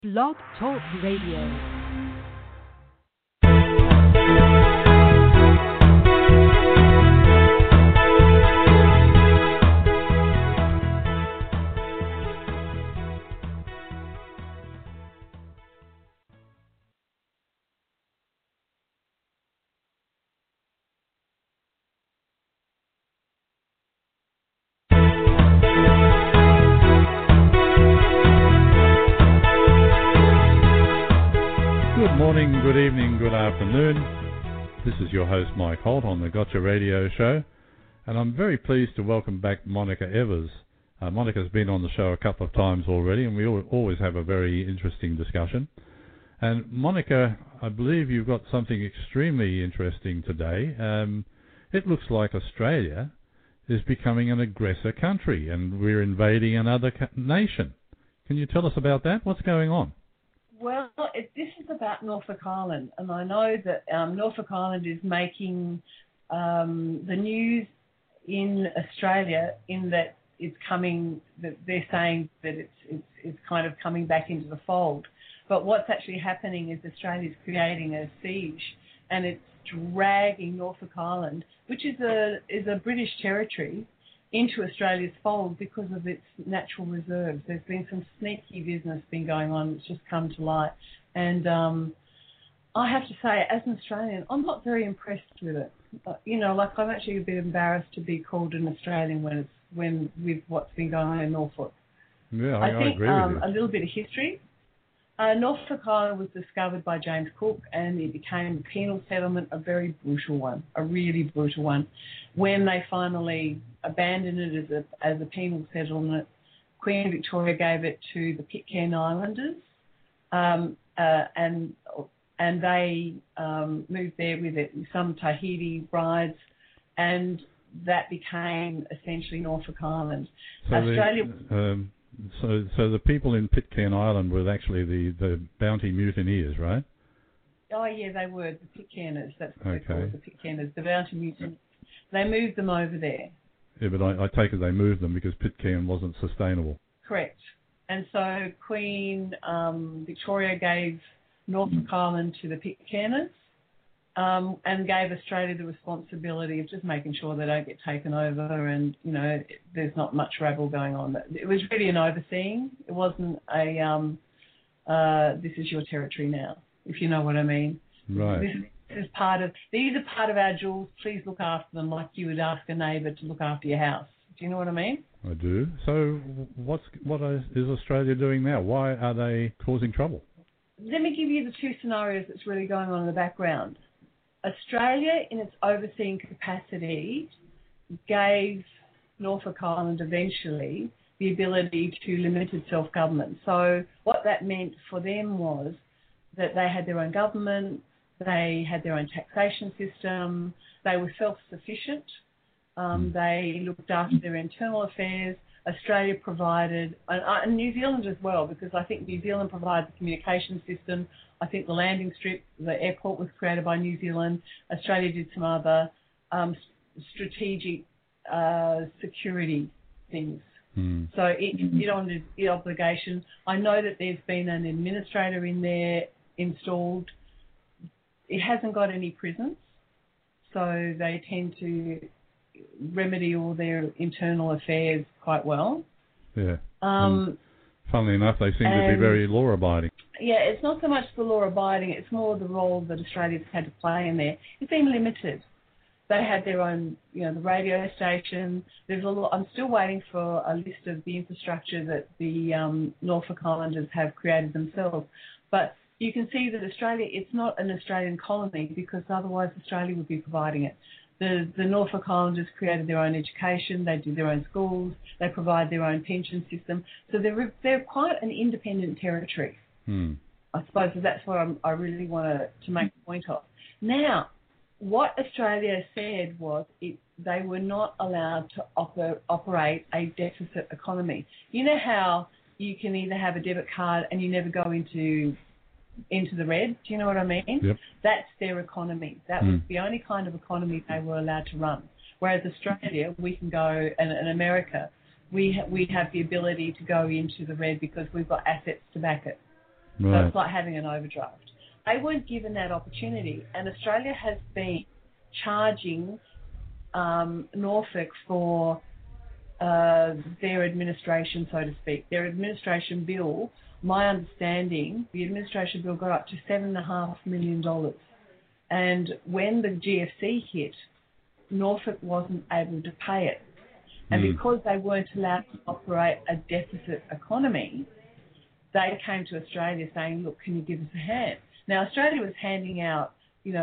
Blog Talk Radio. Good morning, good evening, good afternoon. This is your host Mike Holt on the Gotcha Radio Show, and I'm very pleased to welcome back Monica Evers. Monica's been on the show a couple of times already, and we always have a very interesting discussion. And Monica, I believe you've got something extremely interesting today. It looks like Australia is becoming an aggressor country, and we're invading another nation. Can you tell us about that? What's going on? Well, this is about Norfolk Island, and I know that Norfolk Island is making the news in Australia in that it's coming. That they're saying that it's kind of coming back into the fold. But what's actually happening is Australia's creating a siege, and it's dragging Norfolk Island, which is a British territory, into Australia's fold because of its natural reserves. There's been some sneaky business been going on that's just come to light. And I have to say, as an Australian, I'm not very impressed with it. I'm actually a bit embarrassed to be called an Australian with what's been going on in Norfolk. Yeah, I think agree with you. A little bit of history. Norfolk Island was discovered by James Cook, and it became a penal settlement, a very brutal one, a really brutal one. When they finally abandoned it as a penal settlement, Queen Victoria gave it to the Pitcairn Islanders, and they moved there with it, some Tahiti brides, and that became essentially Norfolk Island. So Australia. So the people in Pitcairn Island were actually the Bounty mutineers, right? Oh, yeah, they were the Pitcairners. That's what they're called, the Pitcairners, the Bounty mutineers. They moved them over there. Yeah, but I take it they moved them because Pitcairn wasn't sustainable. Correct. And so Queen Victoria gave Norfolk Island to the Pitcairners and gave Australia the responsibility of just making sure they don't get taken over and, there's not much rabble going on. It was really an overseeing. It wasn't a this is your territory now, if you know what I mean. Right. These are part of our jewels. Please look after them like you would ask a neighbour to look after your house. Do you know what I mean? I do. So what is Australia doing now? Why are they causing trouble? Let me give you the two scenarios that's really going on in the background. Australia, in its overseeing capacity, gave Norfolk Island eventually the ability to limited self-government. So what that meant for them was that they had their own government, they had their own taxation system, they were self-sufficient, they looked after their internal affairs. Australia provided, and New Zealand as well, because I think New Zealand provides the communication system. I think the landing strip, the airport was created by New Zealand. Australia did some other strategic security things. So it honored its obligation. I know that there's been an administrator in there installed. It hasn't got any prisons, so they tend to remedy all their internal affairs quite well. Yeah. Funnily enough, they seem to be very law-abiding. Yeah, it's not so much the law-abiding, it's more the role that Australia's had to play in there. It's been limited. They had their own, the radio station. There's a lot. I'm still waiting for a list of the infrastructure that the Norfolk Islanders have created themselves. But you can see that Australia, it's not an Australian colony because otherwise Australia would be providing it. The Norfolk Islanders created their own education, they do their own schools, they provide their own pension system. So they're quite an independent territory. I suppose that's what I really want to make a point of. Now, what Australia said was they were not allowed to operate a deficit economy. You know how you can either have a debit card and you never go into the red? Do you know what I mean? Yep. That's their economy. That was the only kind of economy they were allowed to run. Whereas Australia, we can go, and America, we have the ability to go into the red because we've got assets to back it. So it's like having an overdraft. They weren't given that opportunity, and Australia has been charging Norfolk for their administration, so to speak. Their administration bill, my understanding, the administration bill got up to $7.5 million. And when the GFC hit, Norfolk wasn't able to pay it. And because they weren't allowed to operate a deficit economy, they came to Australia saying, look, can you give us a hand? Now, Australia was handing out,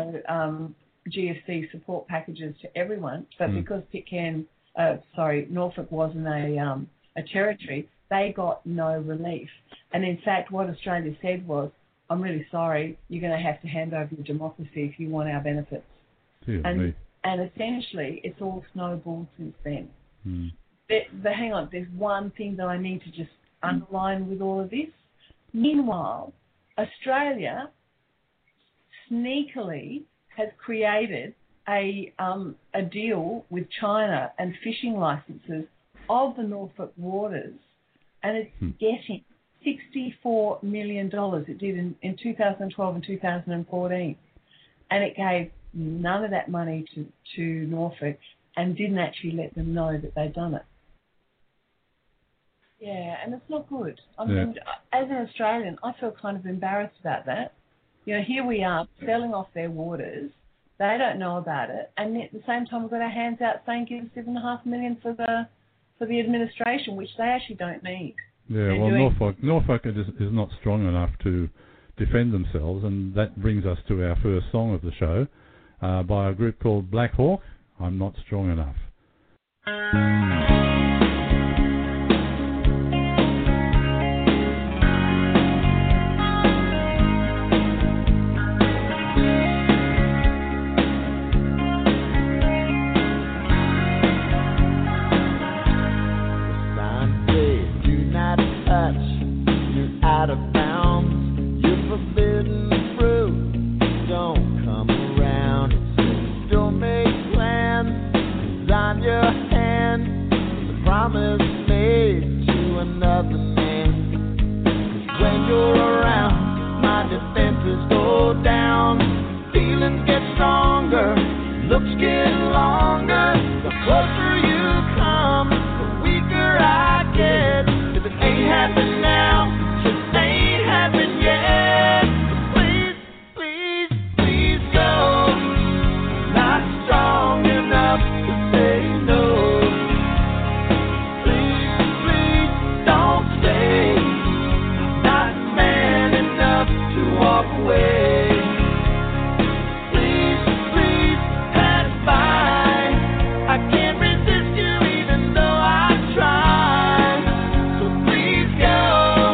GFC support packages to everyone, but because Norfolk wasn't a territory, they got no relief. And in fact, what Australia said was, I'm really sorry, you're going to have to hand over your democracy if you want our benefits. And essentially, it's all snowballed since then. But hang on, there's one thing that I need to just underline with all of this. Meanwhile, Australia sneakily has created a deal with China and fishing licenses of the Norfolk waters, and it's getting $64 million. It did in 2012 and 2014, and it gave none of that money to Norfolk and didn't actually let them know that they'd done it. Yeah, and it's not good. I mean, as an Australian, I feel kind of embarrassed about that. Here we are selling off their waters. They don't know about it, and at the same time, we've got our hands out saying give us $7.5 million for the administration, which they actually don't need. Yeah, Norfolk is not strong enough to defend themselves, and that brings us to our first song of the show by a group called Black Hawk. I'm Not Strong Enough. Out of bounds, you're forbidden fruit. Don't come around. Don't make plans. Design your hand. The promise made to another man. 'Cause when you're around, my defenses go down. Feelings get stronger. Looks get longer. The closer you come, the weaker I get. If it ain't happened now, ain't happened yet. Please, please, please go. Not strong enough to say no. Please, please don't stay. Not man enough to walk away. Please, please pass by. I can't resist you even though I try. So please go.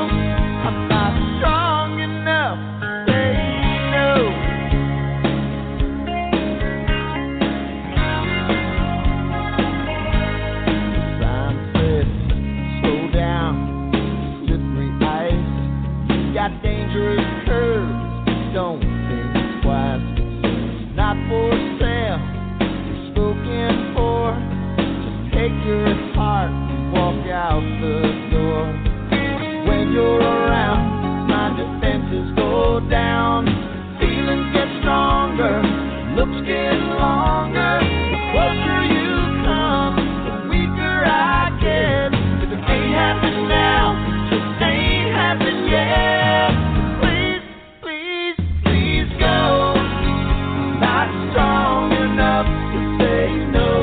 Dangerous curves, don't think twice. It's not for sale, it's spoken for. Just take your heart and walk out the door. When you're around, my defenses go down. Feelings get stronger, looks get longer. The closer you come, the weaker I get. If it ain't happened now, just ain't happened yet. Strong enough to say no.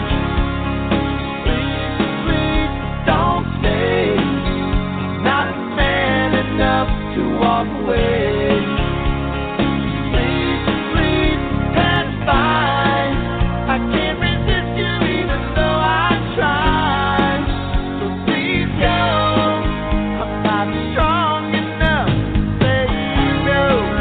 Please, please don't stay. Not man enough to walk away. Please, please pass by. I can't resist you even though I try. So please go. I'm not strong enough to say no.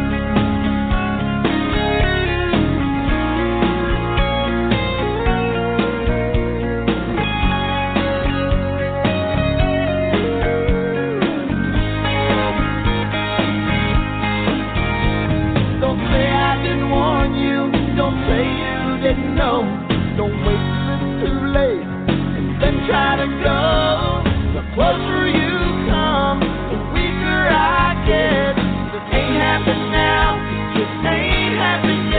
No, don't wait till it's too late and then try to go. The closer you come, the weaker I yet. If it ain't happened now, it just ain't happened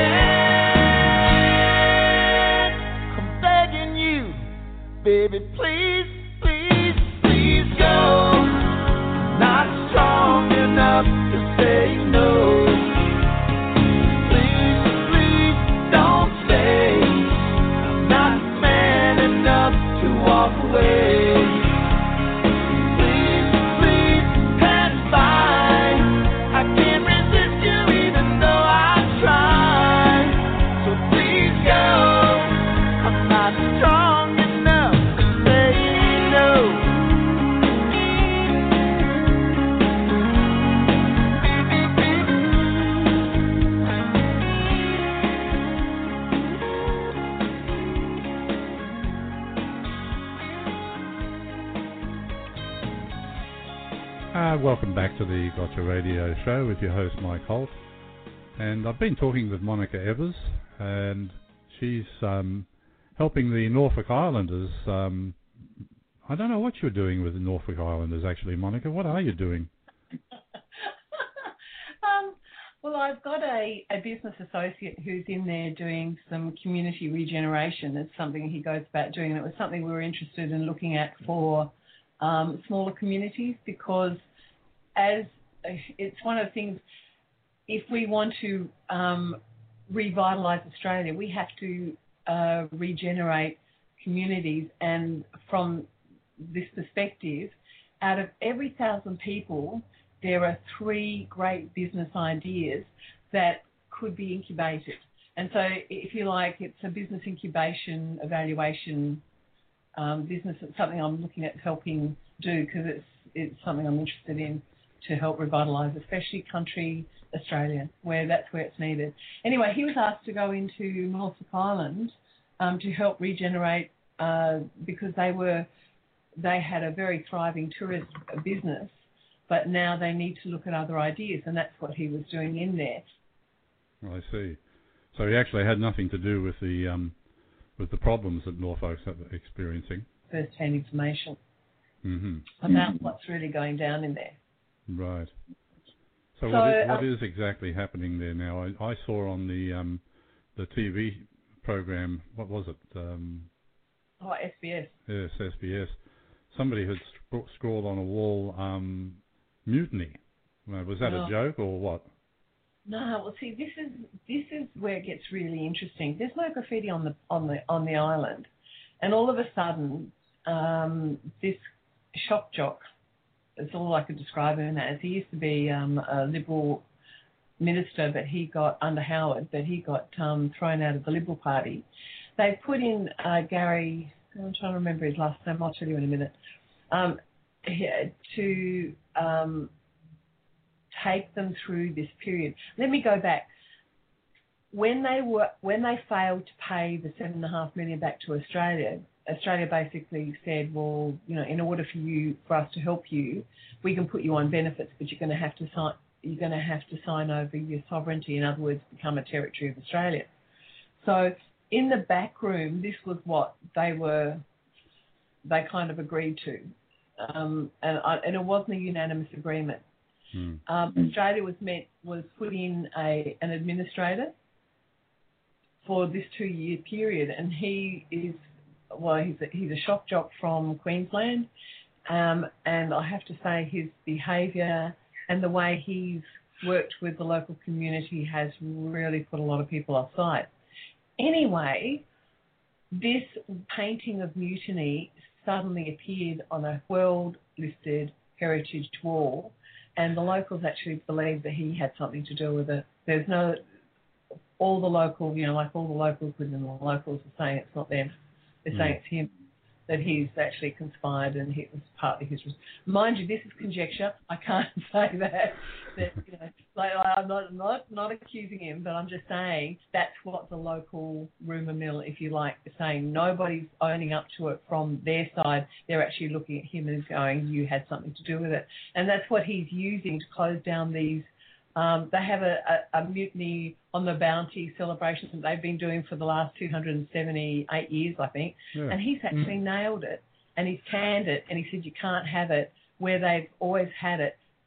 yet. I'm begging you, baby, please, please, please go. I'm not strong enough to say no. Please, please don't stay. I'm not man enough to walk away. Please, please pass by. I can't resist you even though I try. So please go. I'm not strong enough to say no. Welcome back to the Gotcha Radio Show with your host Mike Holt, and I've been talking with Monica Evers, and she's helping the Norfolk Islanders. I don't know what you're doing with the Norfolk Islanders, actually, Monica. What are you doing? Well, I've got a business associate who's in there doing some community regeneration. It's something he goes about doing, and it was something we were interested in looking at for smaller communities, because as it's one of the things, if we want to revitalise Australia, we have to regenerate communities. And from this perspective, out of every 1,000 people, there are 3 great business ideas that could be incubated. And so, if you like, it's a business incubation evaluation business. It's something I'm looking at helping do, because it's something I'm interested in to help revitalise, especially country Australia, where it's needed. Anyway, he was asked to go into Norfolk Island to help regenerate because they had a very thriving tourist business, but now they need to look at other ideas, and that's what he was doing in there. I see. So he actually had nothing to do with the problems that Norfolk's experiencing. First-hand information Mm-hmm. about what's really going down in there. Right. So what is exactly happening there now? I saw on the TV program, what was it? SBS. Yes, SBS. Somebody had scrawled on a wall, mutiny. Was that a joke or what? No, well, see, this is where it gets really interesting. There's no graffiti on the island, and all of a sudden, this shock jock, that's all I could describe him as. He used to be a Liberal minister, but he got under Howard, but he got thrown out of the Liberal Party. They put in Gary. I'm trying to remember his last name. I'll tell you in a minute. To take them through this period. Let me go back. When they failed to pay the $7.5 million back to Australia basically said, well, in order for us to help you, we can put you on benefits, but you're going to have to sign over your sovereignty. In other words, become a territory of Australia. So in the back room, this was what they kind of agreed to, and it wasn't a unanimous agreement. Australia was put in an administrator for this 2-year period, and he's a shock jock from Queensland, and I have to say his behaviour and the way he's worked with the local community has really put a lot of people offside. Anyway, this painting of mutiny suddenly appeared on a world-listed heritage wall, and the locals actually believed that he had something to do with it. All the locals within the locals are saying it's not them. They're saying it's him, that he's actually conspired and it was partly his. Mind you, this is conjecture. I can't say that I'm not accusing him, but I'm just saying that's what the local rumour mill, if you like, is saying. Nobody's owning up to it from their side. They're actually looking at him and going, you had something to do with it. And that's what he's using to close down these. They have a mutiny on the Bounty celebration that they've been doing for the last 278 years, I think. Yeah. And he's actually nailed it, and he's canned it, and he said you can't have it where they've always had it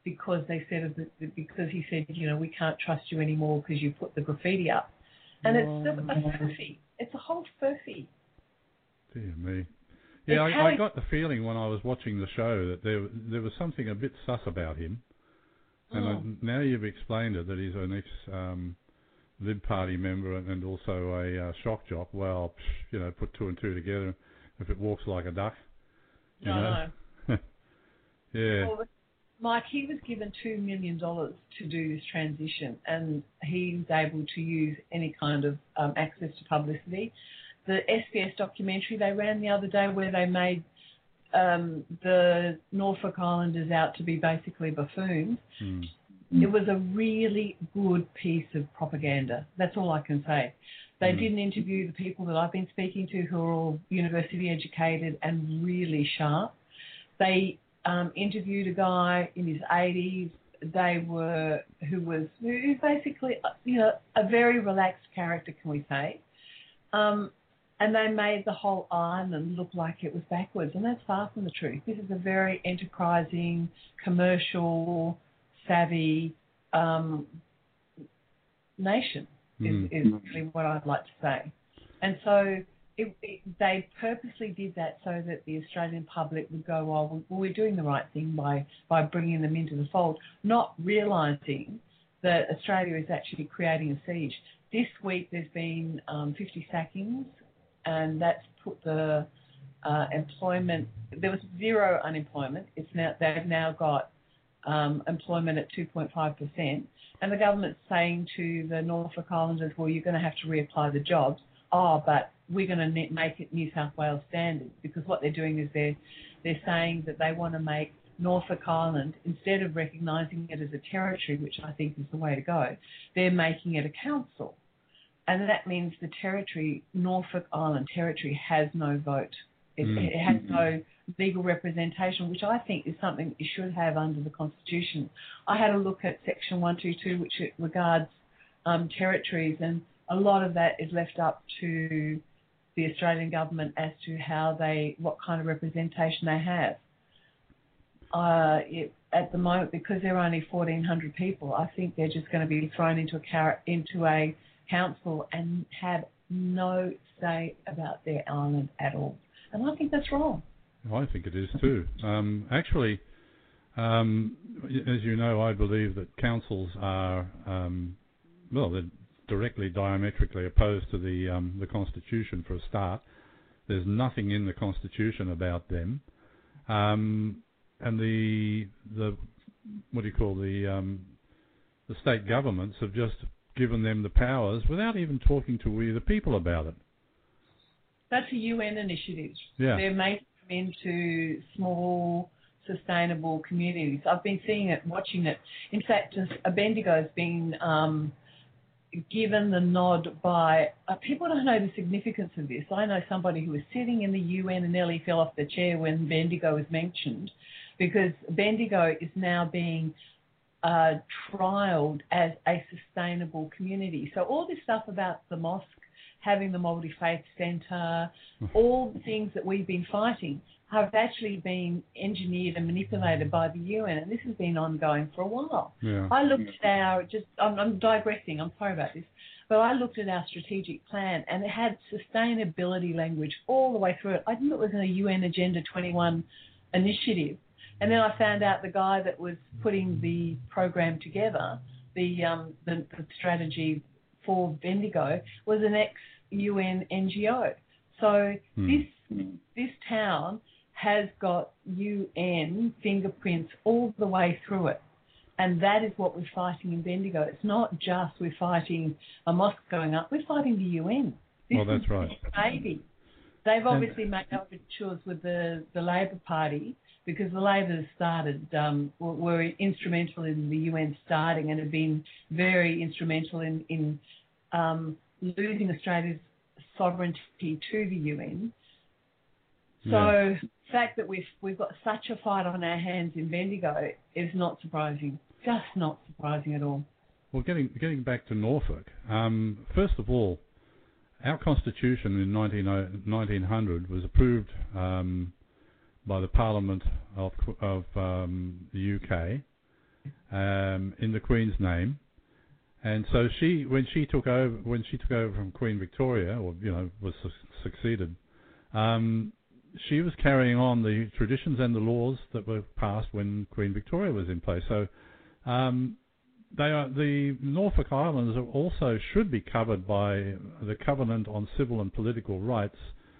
because they said because he said, we can't trust you anymore because you put the graffiti up. And it's a furphy. It's a whole furphy. Dear me. Yeah, I got the feeling when I was watching the show that there was something a bit sus about him. And now you've explained it, that he's an ex-Lib Party member and also a shock jock. Well, put two and two together. If it walks like a duck, you know. Yeah. Well, Mike, he was given $2 million to do this transition, and he was able to use any kind of access to publicity. The SBS documentary they ran the other day, where they made the Norfolk Islanders out to be basically buffoons. It was a really good piece of propaganda. That's all I can say. They didn't interview the people that I've been speaking to, who are all university educated and really sharp. They interviewed a guy in his 80s. Who's basically a very relaxed character, can we say? And they made the whole island look like it was backwards, and that's far from the truth. This is a very enterprising, commercial, savvy nation, is really what I'd like to say. And so they purposely did that so that the Australian public would go, well, we're doing the right thing by bringing them into the fold, not realising that Australia is actually creating a siege. This week there's been 50 sackings, and that's put the employment. There was zero unemployment. They've now got employment at 2.5%, and the government's saying to the Norfolk Islanders, well, you're going to have to reapply the jobs. But we're going to make it New South Wales standards, because what they're doing is they're saying that they want to make Norfolk Island, instead of recognising it as a territory, which I think is the way to go, they're making it a council. And that means the territory, Norfolk Island Territory, has no vote. It has no legal representation, which I think is something it should have under the Constitution. I had a look at Section 122, which regards territories, and a lot of that is left up to the Australian government as to what kind of representation they have. At the moment, because there are only 1,400 people, I think they're just going to be thrown into a council and have no say about their island at all. And I think that's wrong. I think it is too. Actually, as you know, I believe that councils are, they're directly diametrically opposed to the Constitution for a start. There's nothing in the Constitution about them. And the state governments have just given them the powers without even talking to we the people about it. That's a UN initiative. Yeah. They're making them into small, sustainable communities. I've been seeing it, watching it. In fact, Bendigo's been given the nod by... people don't know the significance of this. I know somebody who was sitting in the UN and nearly fell off the chair when Bendigo was mentioned, because Bendigo is now being trialled as a sustainable community. So all this stuff about the mosque, having the multi-faith centre, all the things that we've been fighting have actually been engineered and manipulated by the UN, and this has been ongoing for a while. Yeah. I looked at I'm digressing, I'm sorry about this, but I looked at our strategic plan, and it had sustainability language all the way through it. I knew it was in a UN Agenda 21 initiative. And then I found out the guy that was putting the program together, the strategy for Bendigo, was an ex-UN NGO. So this town has got UN fingerprints all the way through it. And that is what we're fighting in Bendigo. It's not just we're fighting a mosque going up, we're fighting the UN. That's right. Maybe. They've obviously made overtures with the Labor Party, because the Labor started, were instrumental in the UN starting, and have been very instrumental in losing Australia's sovereignty to the UN. So the fact that we've got such a fight on our hands in Bendigo is not surprising, just not surprising at all. Well, getting back to Norfolk, first of all, our Constitution in 1900 was approved by the Parliament of the UK, in the Queen's name. And so when she took over from Queen Victoria, or was succeeded, she was carrying on the traditions and the laws that were passed when Queen Victoria was in place. So the Norfolk Islanders also should be covered by the Covenant on Civil and Political Rights,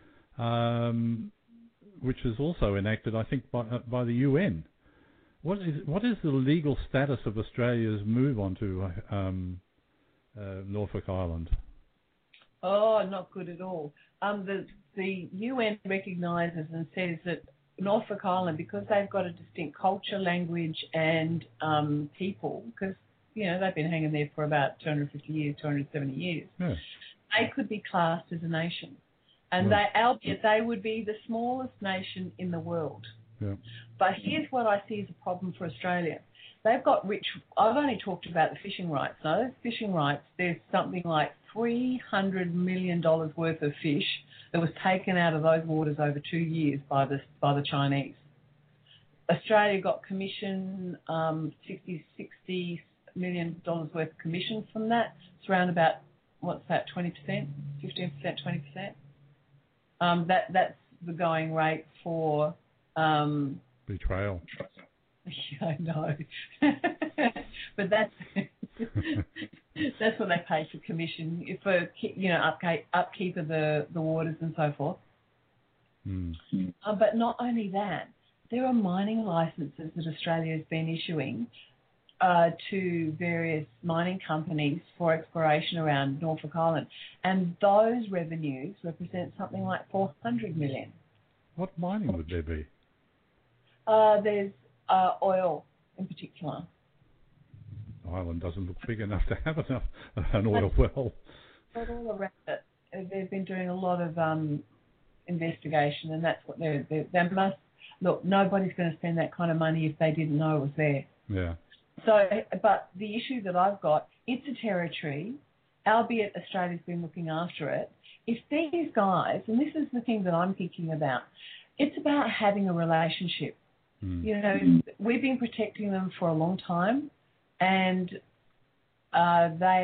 which is also enacted, I think, by the UN. What is the legal status of Australia's move onto Norfolk Island? Oh, not good at all. The UN recognises and says that Norfolk Island, because they've got a distinct culture, language, and people, because they've been hanging there for about 250 years, 270 years, yeah. They could be classed as a nation, and albeit they would be the smallest nation in the world. Yeah. But here's what I see as a problem for Australia. They've got rich. I've only talked about the fishing rights. Now, those fishing rights, there's something like $300 million worth of fish that was taken out of those waters over 2 years by the Chinese. Australia got commission, $60 million worth of commission from that. It's around about, what's that, 20%, 15%, 20%? That's the going rate for... betrayal. Yeah, I know. But that's what they pay for commission, for upkeep of the waters and so forth. Mm. But not only that, there are mining licenses that Australia has been issuing to various mining companies for exploration around Norfolk Island, and those revenues represent something like $400 million. What mining would there be? There's oil in particular. The island doesn't look big enough to have an oil well. But all around it, they've been doing a lot of investigation, and that's what they must look. Nobody's going to spend that kind of money if they didn't know it was there. Yeah. So, but the issue that I've got, it's a territory, albeit Australia's been looking after it. If these guys, and this is the thing that I'm thinking about, it's about having a relationship. Mm. We've been protecting them for a long time, and they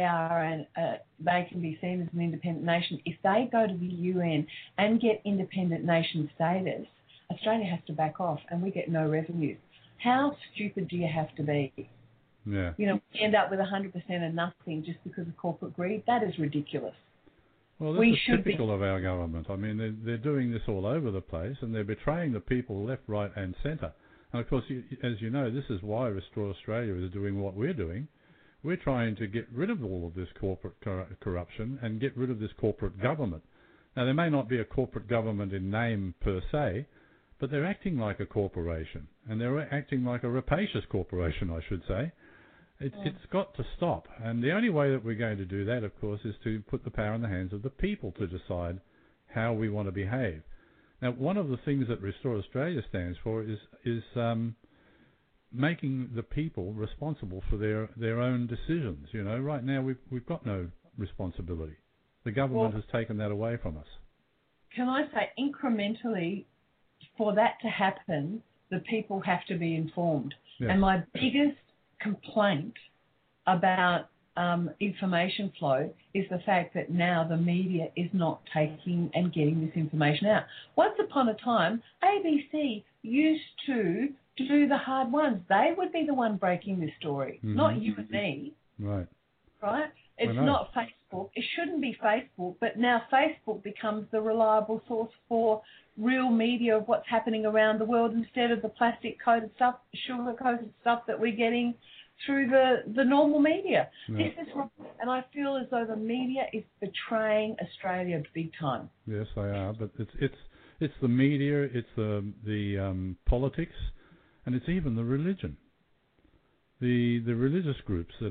can be seen as an independent nation. If they go to the UN and get independent nation status, Australia has to back off, and we get no revenues. How stupid do you have to be? Yeah. We end up with 100% and nothing just because of corporate greed. That is ridiculous. Well, this is typical of our government. I mean, they're doing this all over the place, and they're betraying the people left, right, and centre. And of course, as you know, this is why Restore Australia is doing what we're doing. We're trying to get rid of all of this corporate corruption and get rid of this corporate government. Now, there may not be a corporate government in name per se, but they're acting like a corporation, and they're acting like a rapacious corporation, I should say. It's got to stop, and the only way that we're going to do that, of course, is to put the power in the hands of the people to decide how we want to behave. Now, one of the things that Restore Australia stands for is making the people responsible for their own decisions. Right now we've got no responsibility. The government has taken that away from us. Can I say, incrementally, for that to happen, the people have to be informed. Yes. And my biggest complaint about information flow is the fact that now the media is not taking and getting this information out. Once upon a time, ABC used to do the hard ones. They would be the one breaking this story, not you and me. Right. Right? It's not Facebook. It shouldn't be Facebook, but now Facebook becomes the reliable source for real media of what's happening around the world instead of the plastic-coated stuff, sugar-coated stuff that we're getting through the normal media. Yeah. This is wrong, and I feel as though the media is betraying Australia big time. Yes, they are, but it's the media, it's the politics, and it's even the religion. The religious groups that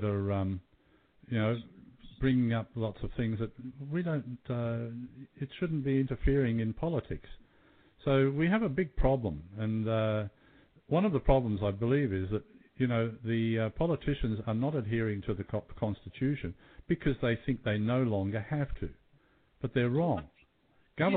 are bringing up lots of things that we don't. It shouldn't be interfering in politics. So we have a big problem, and one of the problems, I believe, is that the politicians are not adhering to the Constitution because they think they no longer have to. But they're wrong.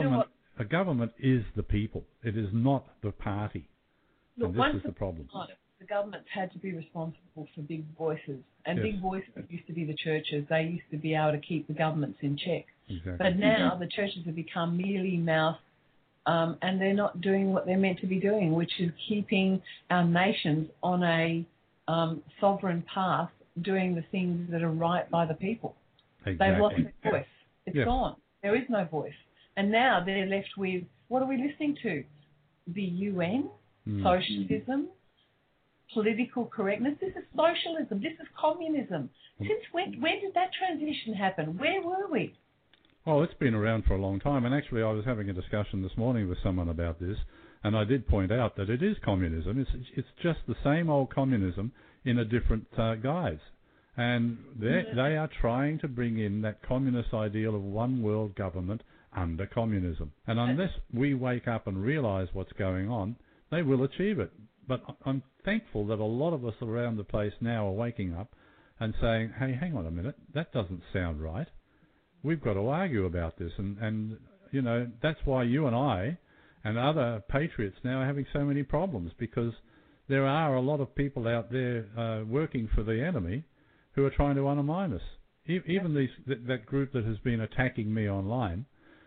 A government is the people. It is not the party. Look, and this is the problem. the government's had to be responsible for big voices. And Yes. big voices used to be the churches. They used to be able to keep the governments in check. Exactly. But now the churches have become mealy mouthed, and they're not doing what they're meant to be doing, which is keeping our nations on a sovereign path, doing the things that are right by the people. Exactly. They've lost their voice. It's Yes. gone. There is no voice. And now they're left with, what are we listening to? The UN, socialism, political correctness. This is socialism. This is communism. Since when did that transition happen? Where were we? Well, it's been around for a long time, and actually I was having a discussion this morning with someone about this, and I did point out that it is communism. It's just the same old communism in a different guise. And they are trying to bring in that communist ideal of one world government under communism. And unless we wake up and realise what's going on, they will achieve it. But I'm thankful that a lot of us around the place now are waking up and saying, hey, hang on a minute, that doesn't sound right. We've got to argue about this. And you know, that's why you and I and other patriots now are having so many problems, because there are a lot of people out there working for the enemy who are trying to undermine us. Even that group that has been attacking me online,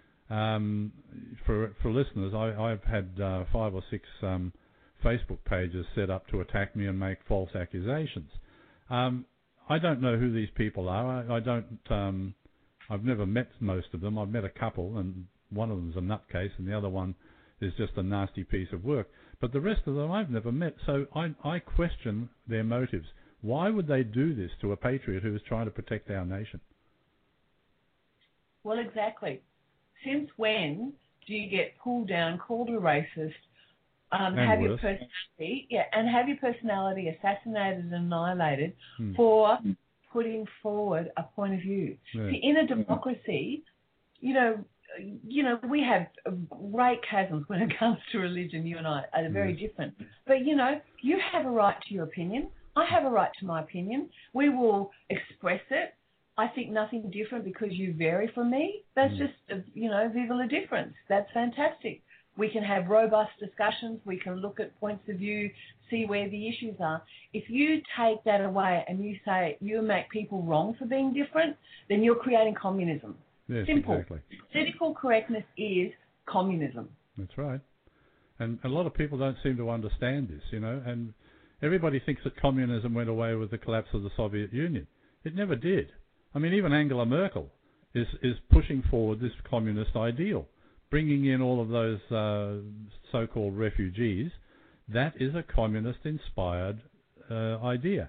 for listeners, I've had 5 or 6 Facebook pages set up to attack me and make false accusations. I don't know who these people are. I've never met most of them. I've met a couple, and one of them's a nutcase, and the other one is just a nasty piece of work. But the rest of them I've never met, so I question their motives. Why would they do this to a patriot who is trying to protect our nation? Well, exactly. Since when do you get pulled down, called a racist, have your personality assassinated and annihilated for putting forward a point of view? Yeah. See, in a democracy, you know, we have great chasms when it comes to religion. You and I are very different. But, you know, you have a right to your opinion. I have a right to my opinion. We will express it. I think nothing different because you vary from me. That's just, vive la difference. That's fantastic. We can have robust discussions. We can look at points of view, see where the issues are. If you take that away and you say you make people wrong for being different, then you're creating communism. Yes, Simple. exactly. Political correctness is communism. That's right. And a lot of people don't seem to understand this, you know, and everybody thinks that communism went away with the collapse of the Soviet Union. It never did. I mean, even Angela Merkel is pushing forward this communist ideal, bringing in all of those so-called refugees. That is a communist-inspired idea.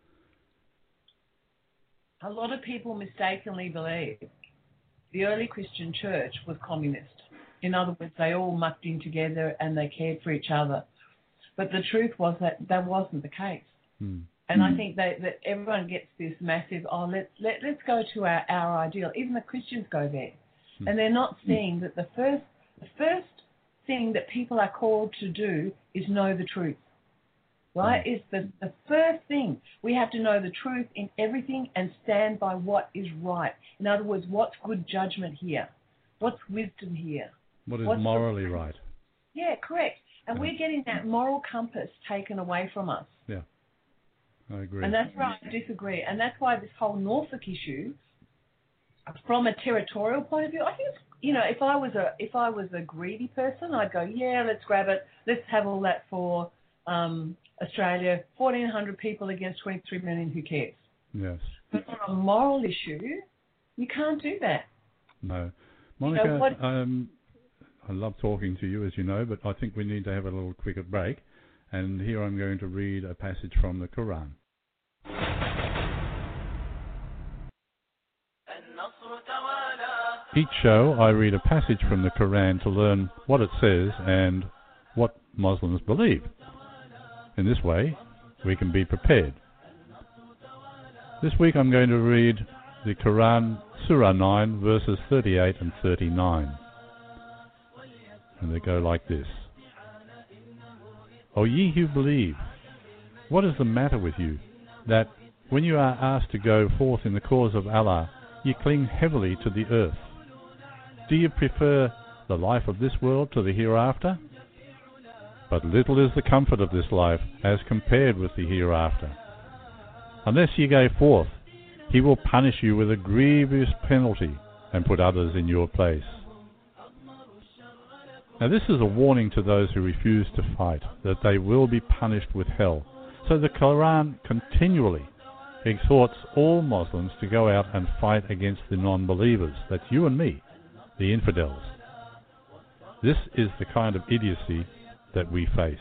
A lot of people mistakenly believe the early Christian church was communist. In other words, they all mucked in together and they cared for each other. But the truth was that wasn't the case. And I think that everyone gets this massive, let's go to our ideal. Even the Christians go there. And they're not seeing that the first thing that people are called to do is know the truth. Right? Is the first thing. We have to know the truth in everything and stand by what is right. In other words, what's good judgment here? What's wisdom here? What is morally right? Yeah, correct. And we're getting that moral compass taken away from us. Yeah, I agree. And that's where I disagree. And that's why this whole Norfolk issue, from a territorial point of view, I think it's, if I was a greedy person, I'd go, yeah, let's grab it. Let's have all that for Australia. 1,400 people against 23 million. Who cares? Yes. But on a moral issue, you can't do that. No, Monica. I love talking to you, as you know, but I think we need to have a little quicker break. And here I'm going to read a passage from the Quran. Each show I read a passage from the Quran to learn what it says and what Muslims believe. In this way, we can be prepared. This week I'm going to read the Quran, Surah 9, verses 38 and 39. And they go like this. O ye who believe, what is the matter with you, that when you are asked to go forth in the cause of Allah, you cling heavily to the earth? Do you prefer the life of this world to the hereafter? but little is the comfort of this life as compared with the hereafter. Unless ye go forth, he will punish you with a grievous penalty and put others in your place. Now this is a warning to those who refuse to fight, that they will be punished with hell. So the Quran continually exhorts all Muslims to go out and fight against the non-believers. That's you and me, the infidels. This is the kind of idiocy that we face.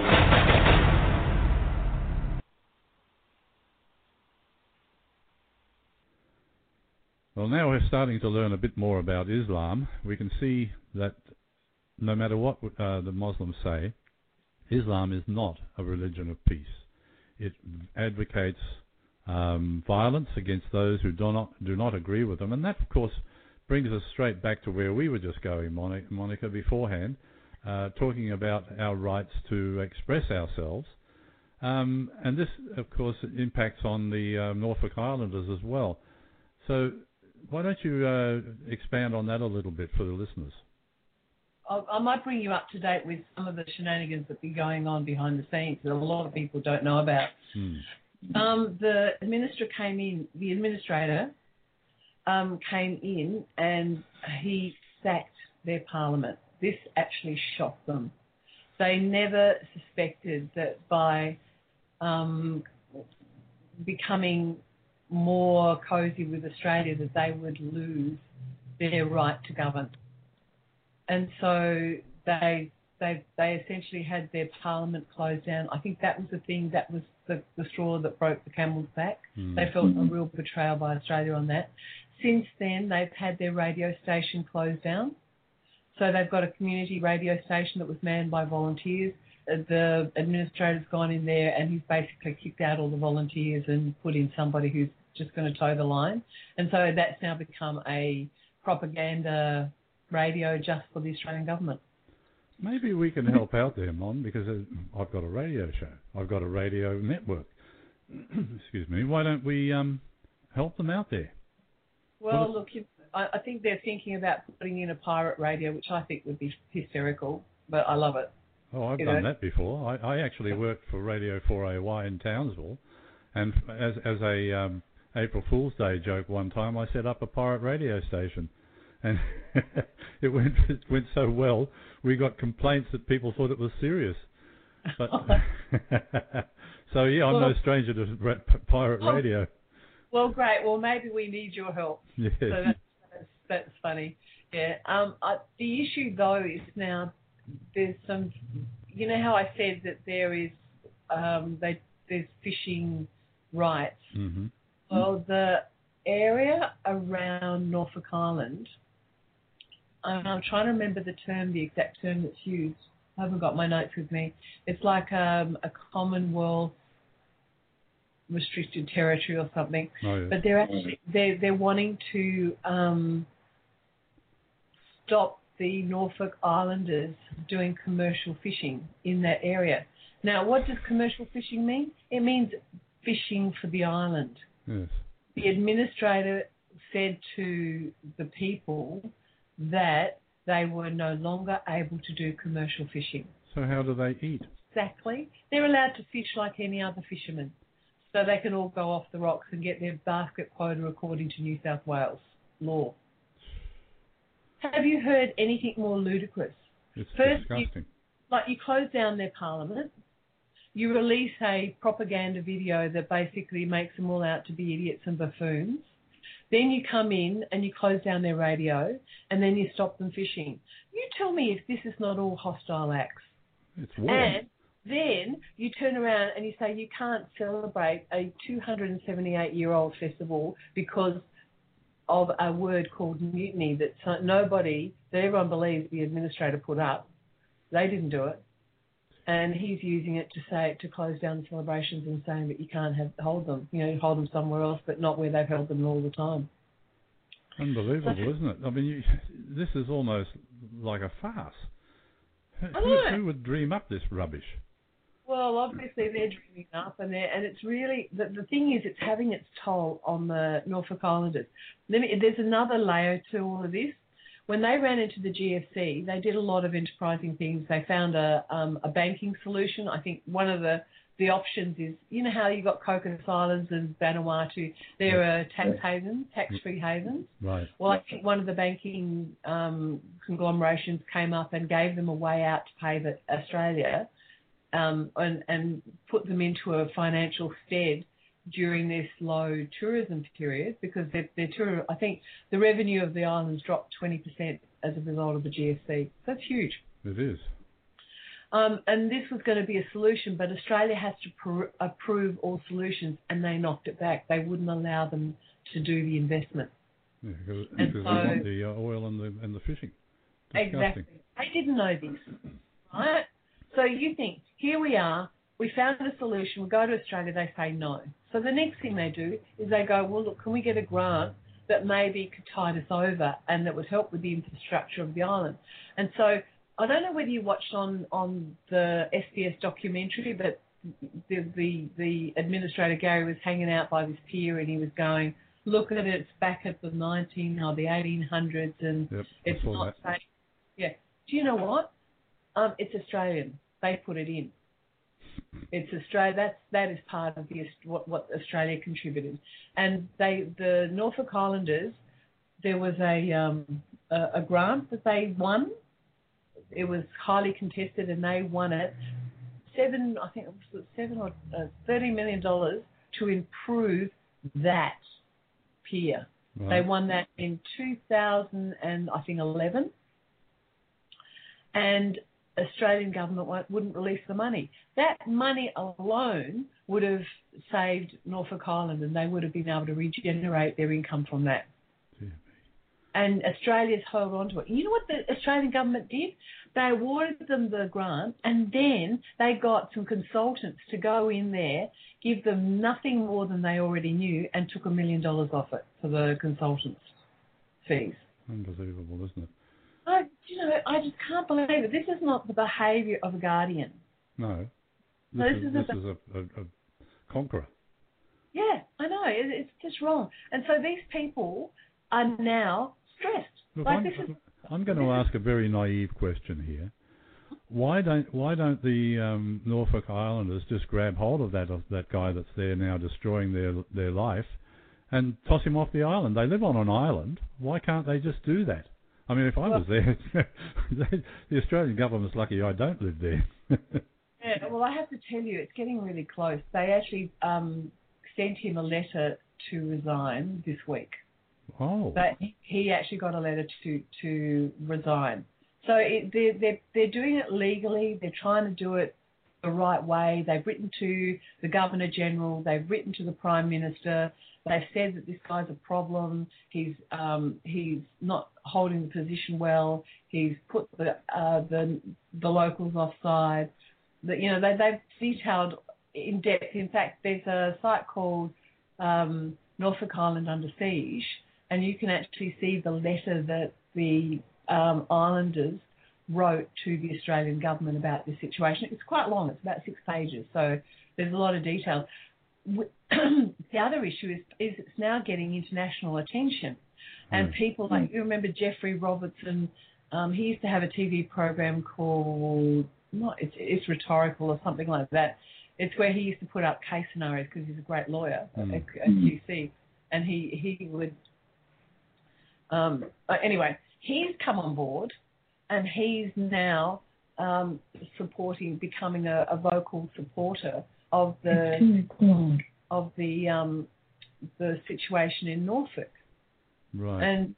Well, now we're starting to learn a bit more about Islam. We can see that no matter what the Muslims say, Islam is not a religion of peace. It advocates violence against those who do not agree with them, and that, of course, brings us straight back to where we were just going, Monica, beforehand, talking about our rights to express ourselves. And this, of course, impacts on the Norfolk Islanders as well. So why don't you expand on that a little bit for the listeners? I might bring you up to date with some of the shenanigans that have been going on behind the scenes that a lot of people don't know about. The administrator came in and he sacked their parliament. This actually shocked them. They never suspected that by becoming more cosy with Australia that they would lose their right to govern. And so they essentially had their parliament closed down. I think that was the thing, that was the straw that broke the camel's back. They felt a real betrayal by Australia on that. Since then, they've had their radio station closed down. So they've got a community radio station that was manned by volunteers. The administrator's gone in there and he's basically kicked out all the volunteers and put in somebody who's just going to toe the line. And so that's now become a propaganda radio just for the Australian government. Maybe we can help out there, Mon, because I've got a radio show. I've got a radio network. Excuse me. Why don't we help them out there? Well, look, I think they're thinking about putting in a pirate radio, which I think would be hysterical, but I love it. Oh, I've done that before. I actually worked for Radio 4AY in Townsville, and as a April Fool's Day joke one time, I set up a pirate radio station. And it went so well, we got complaints that people thought it was serious. But so, yeah, I'm no stranger to pirate radio. Well, great. Well, maybe we need your help. Yes. So that's funny. Yeah. The issue, though, is now there's some... You know how I said that there is there's fishing rights? Mm-hmm. Well, the area around Norfolk Island... I'm trying to remember the exact term that's used. I haven't got my notes with me. It's like a Commonwealth restricted territory or something. Oh, yes. But they're actually they're wanting to stop the Norfolk Islanders doing commercial fishing in that area. Now, what does commercial fishing mean? It means fishing for the island. Yes. The administrator said to the people that they were no longer able to do commercial fishing. So how do they eat? Exactly. They're allowed to fish like any other fisherman. So they can all go off the rocks and get their basket quota according to New South Wales law. Have you heard anything more ludicrous? It's disgusting. You close down their parliament, you release a propaganda video that basically makes them all out to be idiots and buffoons. Then you come in and you close down their radio and then you stop them fishing. You tell me if this is not all hostile acts. It's war. And then you turn around and you say you can't celebrate a 278-year-old festival because of a word called mutiny that everyone believes the administrator put up. They didn't do it. And he's using it to close down the celebrations and saying that you can't hold them. Hold them somewhere else, but not where they've held them all the time. Unbelievable, isn't it? I mean, this is almost like a farce. Who would dream up this rubbish? Well, obviously they're dreaming up, and it's really the thing is it's having its toll on the Norfolk Islanders. There's another layer to all of this. when they ran into the GFC, they did a lot of enterprising things. They found a banking solution. I think one of the options is, you know how you got Cocos Islands and Vanuatu, there are tax havens, tax-free havens. Right. Well, I think one of the banking conglomerations came up and gave them a way out to pay Australia and put them into a financial stead during this low tourism period, because I think the revenue of the islands dropped 20% as a result of the GFC. That's huge. It is. And this was going to be a solution, but Australia has to approve all solutions, and they knocked it back. They wouldn't allow them to do the investment. Yeah, because they want the oil and the fishing. Disgusting. Exactly. They didn't know this, right? So you think, here we are, we found a solution, we go to Australia, they say no. So the next thing they do is they go, well, look, can we get a grant that maybe could tide us over and that would help with the infrastructure of the island? And so I don't know whether you watched on the SBS documentary, but the administrator, Gary, was hanging out by this pier and he was going, look at it, it's back at the 1800s and it's not safe. Yeah. Do you know what? It's Australian. They put it in. It's Australia. That is part of what Australia contributed. And the Norfolk Islanders, there was a grant that they won. It was highly contested, and they won it. $7 or $30 million to improve that pier. Right. They won that in 2011, and Australian government wouldn't release the money. That money alone would have saved Norfolk Island, and they would have been able to regenerate their income from that. And Australia's held on to it. You know what the Australian government did? They awarded them the grant, and then they got some consultants to go in there, give them nothing more than they already knew, and took $1 million off it for the consultants' fees. Unbelievable, isn't it? I just can't believe it. This is not the behaviour of a guardian. No. This is a conqueror. Yeah, I know. It's just wrong. And so these people are now stressed. Look, I'm going to ask a very naive question here. Why don't the Norfolk Islanders just grab hold of that guy that's there now destroying their life and toss him off the island? They live on an island. Why can't they just do that? I mean, if I was there, the Australian government's lucky I don't live there. Yeah, well, I have to tell you, it's getting really close. They actually sent him a letter to resign this week. Oh. But he actually got a letter to resign. So they're doing it legally. They're trying to do it the right way. They've written to the Governor General. They've written to the Prime Minister. They've said that this guy's a problem. He's not holding the position well. He's put the locals offside. They've detailed in depth. In fact, there's a site called Norfolk Island Under Siege, and you can actually see the letter that the islanders wrote to the Australian government about this situation. It's quite long. It's about 6 pages, so there's a lot of detail. The other issue is it's now getting international attention, and people like, you remember Jeffrey Robertson? He used to have a TV program called it's Rhetorical or something like that. It's where he used to put up case scenarios because he's a great lawyer at QC, and he would. Anyway, he's come on board, and he's now becoming a vocal supporter of the situation in Norfolk. Right. And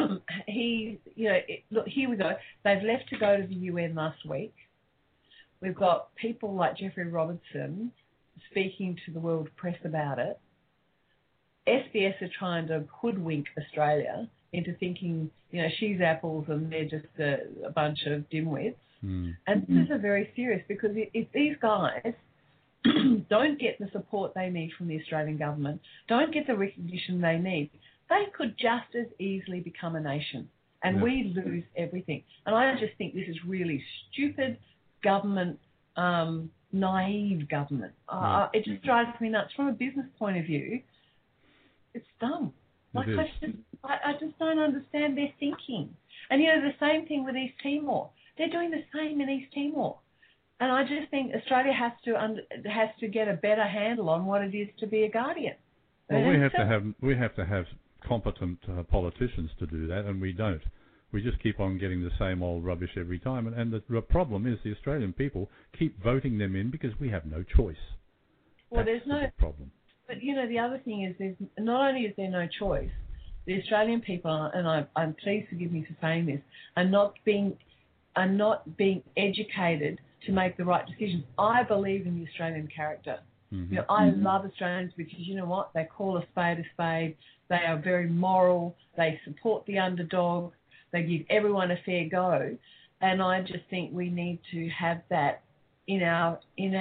look, here we go. They've left to go to the UN last week. We've got people like Jeffrey Robertson speaking to the world press about it. SBS are trying to hoodwink Australia into thinking, she's apples and they're just a bunch of dimwits. And this is very serious, because if these guys don't get the support they need from the Australian government, don't get the recognition they need, they could just as easily become a nation, and we lose everything. And I just think this is really stupid government, naive government. It just drives me nuts. From a business point of view, it's dumb. I I just don't understand their thinking. And, the same thing with East Timor. They're doing the same in East Timor. And I just think Australia has to get a better handle on what it is to be a guardian. Well, we have to have competent politicians to do that, and we don't. We just keep on getting the same old rubbish every time. And the problem is the Australian people keep voting them in because we have no choice. Well, That's the big problem. But, the other thing is not only is there no choice, the Australian people, and I'm pleased, forgive me for saying this, are not being educated to make the right decisions. I believe in the Australian character. Mm-hmm. I love Australians because you know what? They call a spade a spade. They are very moral. They support the underdog. They give everyone a fair go. And I just think we need to have that in our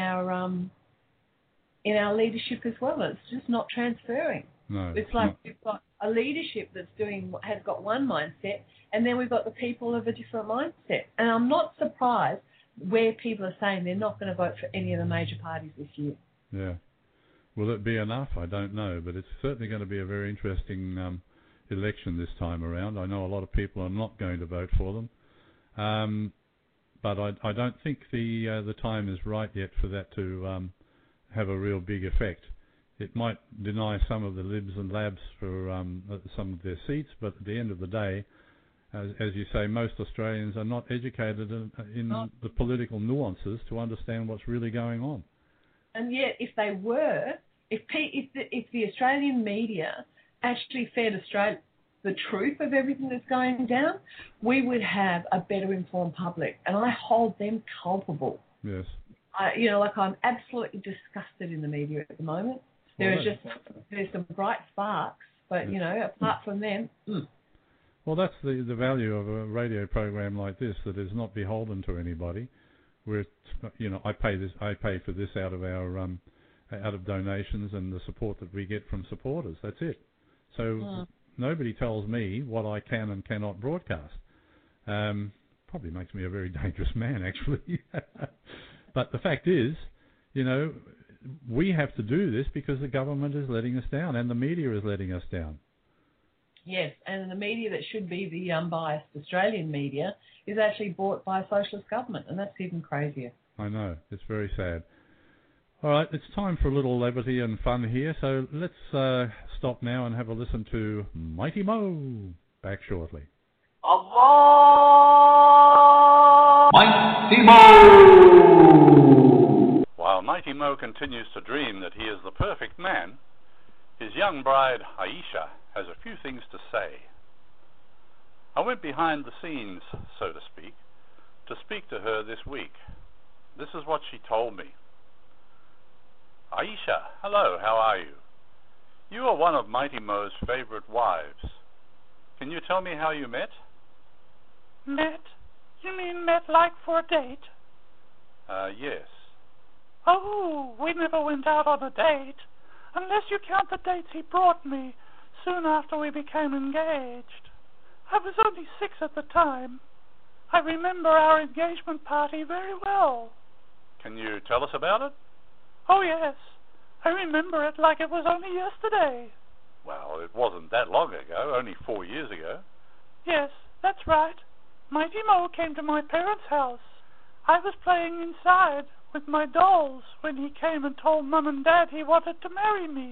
leadership as well. It's just not transferring. No, it's like we've got a leadership has got one mindset, and then we've got the people of a different mindset. And I'm not surprised where people are saying they're not going to vote for any of the major parties this year. Yeah. Will it be enough? I don't know, but it's certainly going to be a very interesting election this time around. I know a lot of people are not going to vote for them, but I don't think the time is right yet for that to have a real big effect. It might deny some of the libs and labs for some of their seats, but at the end of the day, as you say, most Australians are not educated in the political nuances to understand what's really going on. And yet, if they were, if the Australian media actually fed Australia the truth of everything that's going down, we would have a better informed public. And I hold them culpable. Yes. I'm absolutely disgusted in the media at the moment. There's some bright sparks, but, apart from them... Well, that's the value of a radio program like this, that is not beholden to anybody. I pay for this out of our out of donations and the support that we get from supporters. That's it. So nobody tells me what I can and cannot broadcast. Probably makes me a very dangerous man, actually. But the fact is, we have to do this because the government is letting us down and the media is letting us down. Yes, and the media that should be the unbiased Australian media is actually bought by a socialist government, and that's even crazier. I know. It's very sad. All right, it's time for a little levity and fun here, so let's stop now and have a listen to Mighty Mo. Back shortly. Allah! Mighty Mo! While Mighty Mo continues to dream that he is the perfect man, his young bride, Aisha, has a few things to say. I went behind the scenes, so to speak to her this week. This is what she told me. Aisha, hello, how are you? You are one of Mighty Mo's favorite wives. Can you tell me how you met? Met? You mean met like for a date? Yes. Oh, we never went out on a date. Unless you count the dates he brought me soon after we became engaged. I was only 6 at the time. I remember our engagement party very well. Can you tell us about it? Oh, yes. I remember it like it was only yesterday. Well, it wasn't that long ago, only 4 years ago. Yes, that's right. Mighty Mo came to my parents' house. I was playing inside with my dolls when he came and told Mum and Dad he wanted to marry me.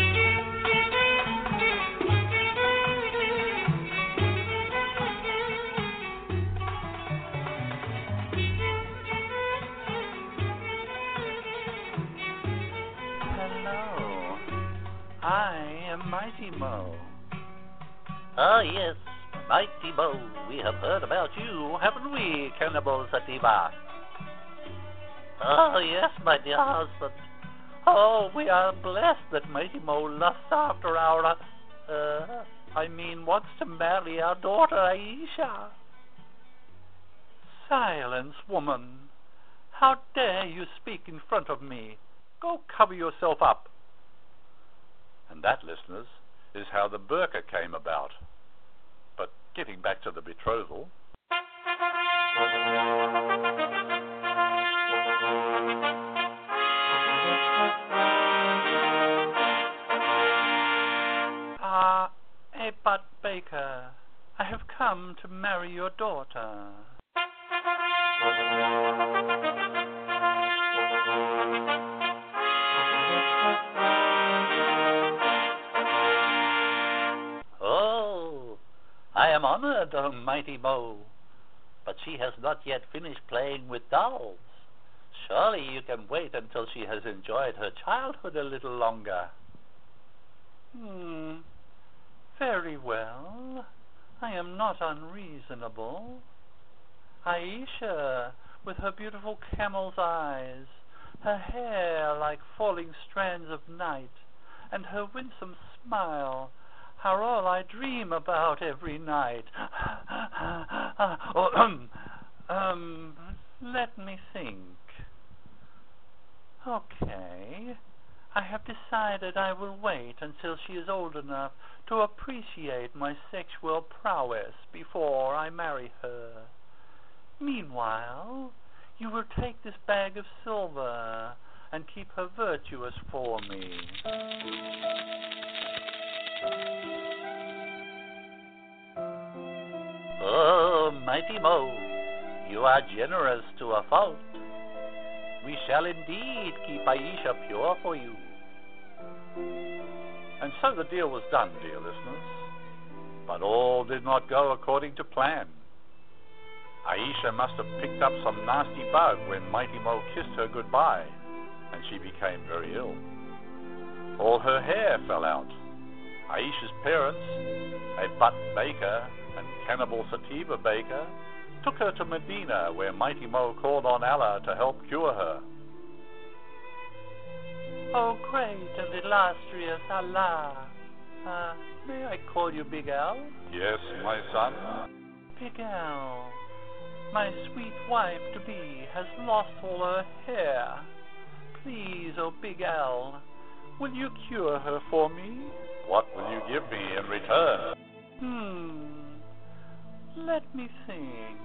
Hello. I am Mighty Mo. Ah, yes, Mighty Mo. We have heard about you, haven't we, Cannibal Sativa? Oh, yes, my dear husband. Oh, we are blessed that Mighty Mo lusts after wants to marry our daughter, Aisha. Silence, woman. How dare you speak in front of me? Go cover yourself up. And that, listeners, is how the burqa came about. But getting back to the betrothal... but Baker, I have come to marry your daughter. Oh, I am honored, oh mighty Mo, but she has not yet finished playing with dolls. Surely you can wait until she has enjoyed her childhood a little longer. Very well. I am not unreasonable. Aisha, with her beautiful camel's eyes, her hair like falling strands of night, and her winsome smile are all I dream about every night. Let me think. Okay. I have decided I will wait until she is old enough to appreciate my sexual prowess before I marry her. Meanwhile, you will take this bag of silver and keep her virtuous for me. Oh, mighty Mo, you are generous to a fault. We shall indeed keep Aisha pure for you. And so the deal was done, dear listeners. But all did not go according to plan. Aisha must have picked up some nasty bug when Mighty Mo kissed her goodbye, and she became very ill. All her hair fell out. Aisha's parents, a butt baker and cannibal sativa baker, took her to Medina, where Mighty Mo called on Allah to help cure her. Oh, great and illustrious Allah. May I call you Big Al? Yes, my son. Big Al, my sweet wife-to-be has lost all her hair. Please, oh Big Al, will you cure her for me? What will you give me in return? Let me think.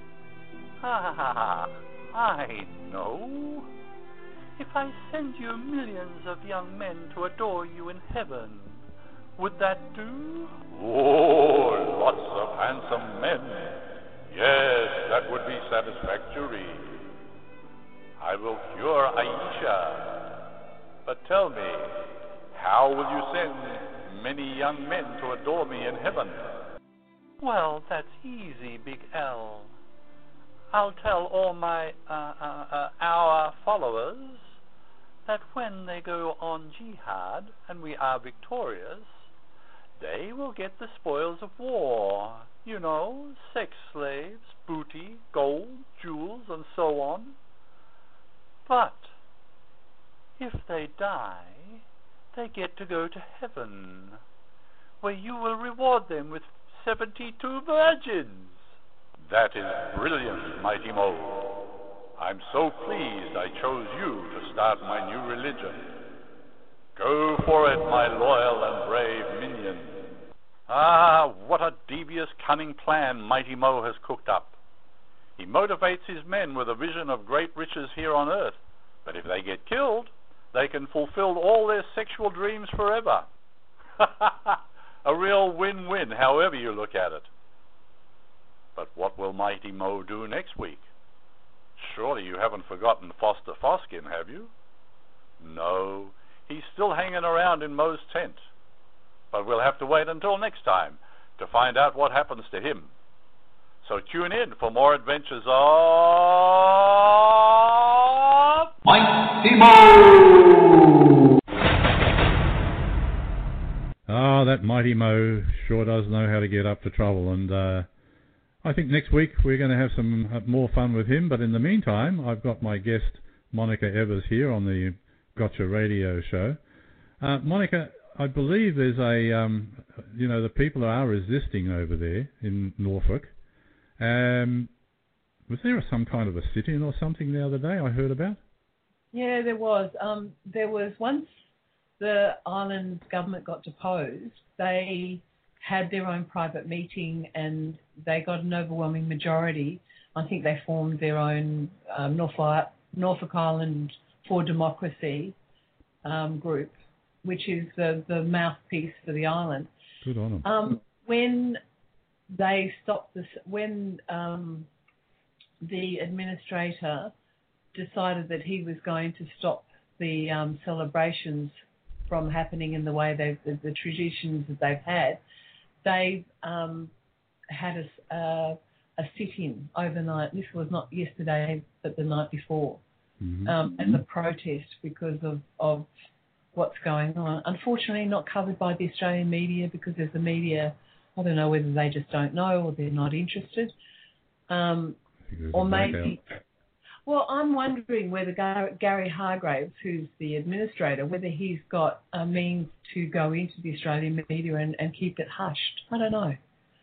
I know. If I send you millions of young men to adore you in heaven, would that do? Oh, lots of handsome men. Yes, that would be satisfactory. I will cure Aisha. But tell me, how will you send many young men to adore me in heaven? Well, that's easy, Big L. I'll tell all my, our followers that when they go on jihad and we are victorious, they will get the spoils of war. You know, sex slaves, booty, gold, jewels, and so on. But if they die, they get to go to heaven, where you will reward them with 72 virgins. That is brilliant, Mighty Mo. I'm so pleased I chose you to start my new religion. Go for it, my loyal and brave minion. Ah, what a devious, cunning plan Mighty Mo has cooked up. He motivates his men with a vision of great riches here on earth, but if they get killed, they can fulfill all their sexual dreams forever. A real win-win, however you look at it. But what will Mighty Mo do next week? Surely you haven't forgotten Foster Foskin, have you? No, he's still hanging around in Mo's tent. But we'll have to wait until next time to find out what happens to him. So tune in for more adventures of Mighty Mo! Ah, that Mighty Mo sure does know how to get up to trouble, and I think next week we're going to have some more fun with him. But in the meantime, I've got my guest Monica Evers here on the Gotcha Radio show. Monica, I believe there's the people are resisting over there in Norfolk. Was there some kind of a sit-in or something the other day I heard about? Yeah, there was. There was once the island government got deposed, they had their own private meeting and they got an overwhelming majority. I think they formed their own Norfolk Island for Democracy group, which is the mouthpiece for the island. Good on them. when they stopped this, when the administrator decided that he was going to stop the celebrations from happening in the way the traditions that they've had, they've had a sit-in overnight. This was not yesterday, but the night before, as a protest because of what's going on. Unfortunately, not covered by the Australian media because there's the media, I don't know whether they just don't know or they're not interested. Or maybe... Well, I'm wondering whether Gary Hargraves, who's the administrator, whether he's got a means to go into the Australian media and keep it hushed. I don't know.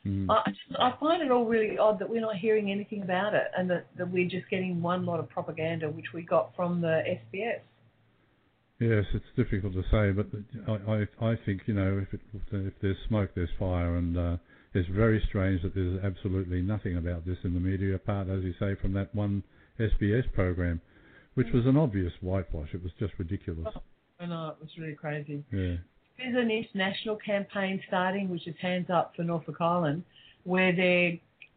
I find it all really odd that we're not hearing anything about it and that we're just getting one lot of propaganda, which we got from the SBS. Yes, it's difficult to say, but I think, if there's smoke, there's fire, and it's very strange that there's absolutely nothing about this in the media, apart, as you say, from that one SBS program, which was an obvious whitewash. It was just ridiculous. I know, it was really crazy. Yeah. There's an international campaign starting, which is Hands Up for Norfolk Island, where they're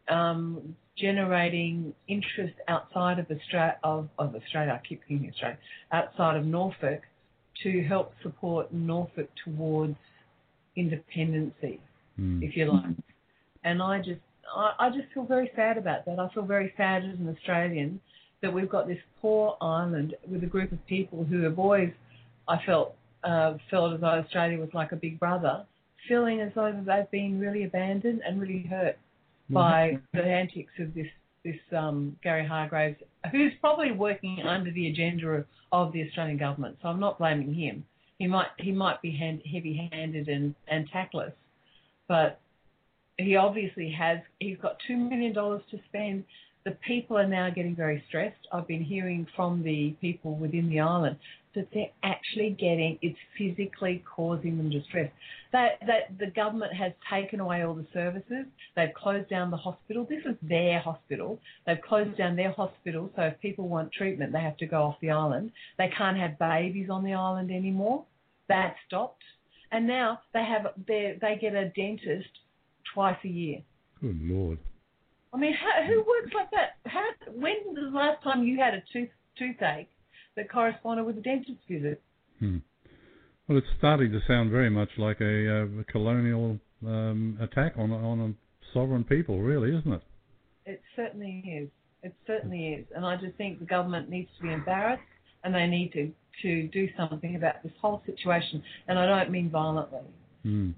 generating interest outside of Australia. I keep thinking Australia, outside of Norfolk, to help support Norfolk towards independency, if you like. And I just feel very sad about that. I feel very sad as an Australian that we've got this poor island with a group of people who have always, I felt as though Australia was like a big brother, feeling as though they've been really abandoned and really hurt by the antics of this Gary Hargraves, who's probably working under the agenda of the Australian government. So I'm not blaming him. He might be heavy-handed and tactless, but he obviously he's got $2 million to spend. The people are now getting very stressed. I've been hearing from the people within the island that they're actually it's physically causing them distress. That the government has taken away all the services. They've closed down the hospital. This is their hospital. They've closed down their hospital, so if people want treatment, they have to go off the island. They can't have babies on the island anymore. That stopped. And now they get a dentist twice a year. Good Lord. I mean, who works like that? When was the last time you had a toothache that corresponded with a dentist visit? Well, it's starting to sound very much like a colonial attack on a sovereign people, really, isn't it? It certainly is. It certainly is. And I just think the government needs to be embarrassed and they need to do something about this whole situation. And I don't mean violently. And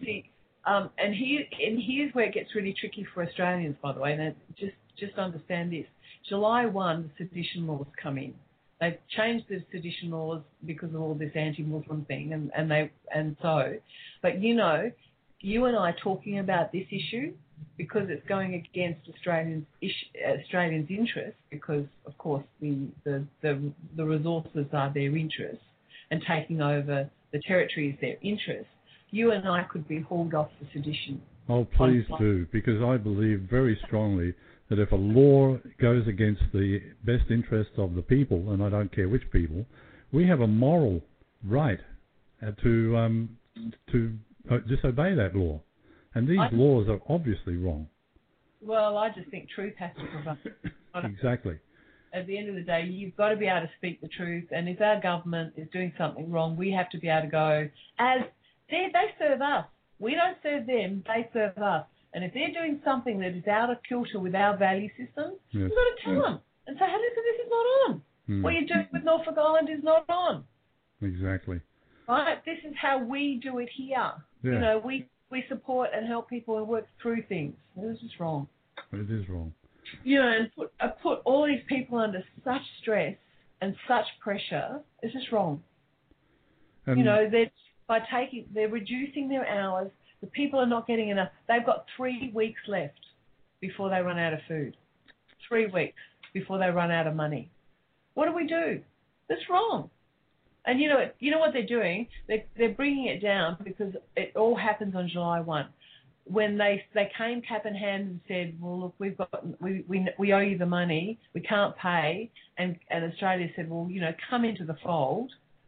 here's where it gets really tricky for Australians, by the way. And just understand this. July 1, the sedition laws come in. They've changed the sedition laws because of all this anti-Muslim thing, but you and I talking about this issue because it's going against Australians' interests, because of course the resources are their interests and taking over the territory is their interest. You and I could be hauled off for sedition. Oh, please do, because I believe very strongly that if a law goes against the best interests of the people, and I don't care which people, we have a moral right to disobey that law. And these laws are obviously wrong. Well, I just think truth has to prevail. Exactly. At the end of the day, you've got to be able to speak the truth. And if our government is doing something wrong, we have to be able to go, they serve us. We don't serve them, they serve us. And if they're doing something that is out of kilter with our value system, we've got to tell them and say, hey, listen, this is not on. What you're doing with Norfolk Island is not on. Exactly. Right? This is how we do it here. Yeah. We support and help people and work through things. This is wrong. It is wrong. And put all these people under such stress and such pressure. It's just wrong. And they're reducing their hours. The people are not getting enough. They've got 3 weeks left before they run out of food. 3 weeks before they run out of money. What do we do? That's wrong. And you know what they're doing? They're bringing it down because it all happens on July 1. When they came cap in hand and said, well, look, we owe you the money, we can't pay, and Australia said, well, come into the fold.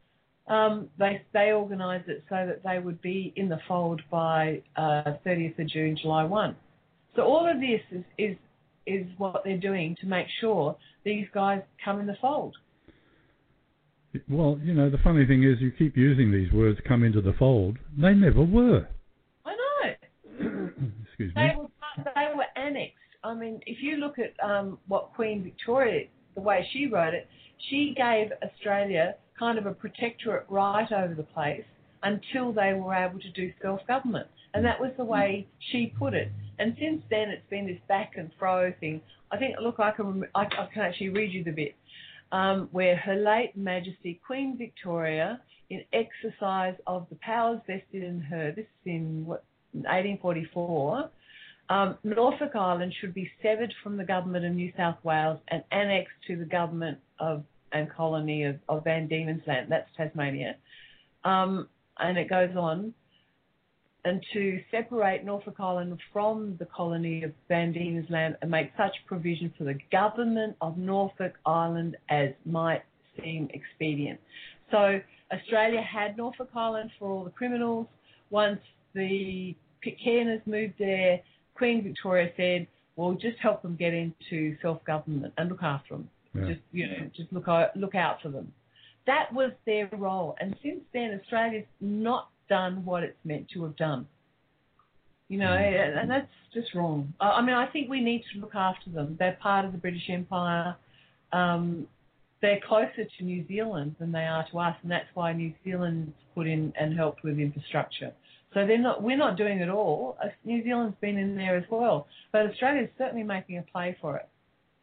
They organised it so that they would be in the fold by 30th of June, July 1. So all of this is what they're doing to make sure these guys come in the fold. Well, the funny thing is you keep using these words, come into the fold. They never were. I know. Excuse me. They were annexed. I mean, if you look at what Queen Victoria, the way she wrote it, she gave Australia kind of a protectorate right over the place until they were able to do self-government. And that was the way she put it. And since then, it's been this back and fro thing. I think, look, I can actually read you the bit. Where Her late Majesty Queen Victoria, in exercise of the powers vested in her, this is in 1844, Norfolk Island should be severed from the government of New South Wales and annexed to the government and colony of Van Diemen's Land, that's Tasmania. And it goes on, and to separate Norfolk Island from the colony of Van Diemen's Land and make such provision for the government of Norfolk Island as might seem expedient. So Australia had Norfolk Island for all the criminals. Once the Pitcairners moved there, Queen Victoria said, well, just help them get into self-government and look after them. Yeah. Just look out for them. That was their role. And since then, Australia's not done what it's meant to have done. And that's just wrong. I mean, I think we need to look after them. They're part of the British Empire. They're closer to New Zealand than they are to us, and that's why New Zealand's put in and helped with infrastructure. So we're not doing it all. New Zealand's been in there as well. But Australia's certainly making a play for it.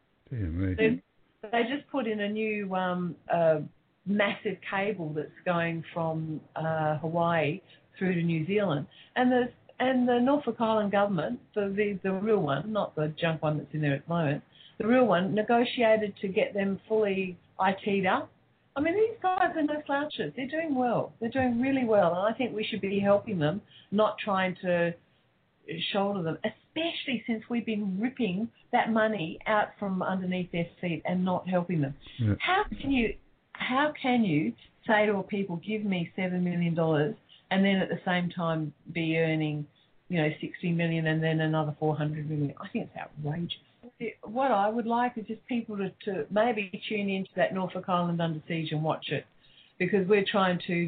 They just put in a new massive cable that's going from Hawaii through to New Zealand, and the Norfolk Island government, the real one, not the junk one that's in there at the moment, the real one negotiated to get them fully IT'd up. I mean, these guys are no slouches. They're doing well. They're doing really well, and I think we should be helping them, not trying to shoulder them, especially since we've been ripping that money out from underneath their feet and not helping them. Yeah. How can you say to people, give me $7 million, and then at the same time be earning, $60 million and then another $400 million? I think it's outrageous. What I would like is just people to maybe tune into that Norfolk Island Under Siege and watch it, because we're trying to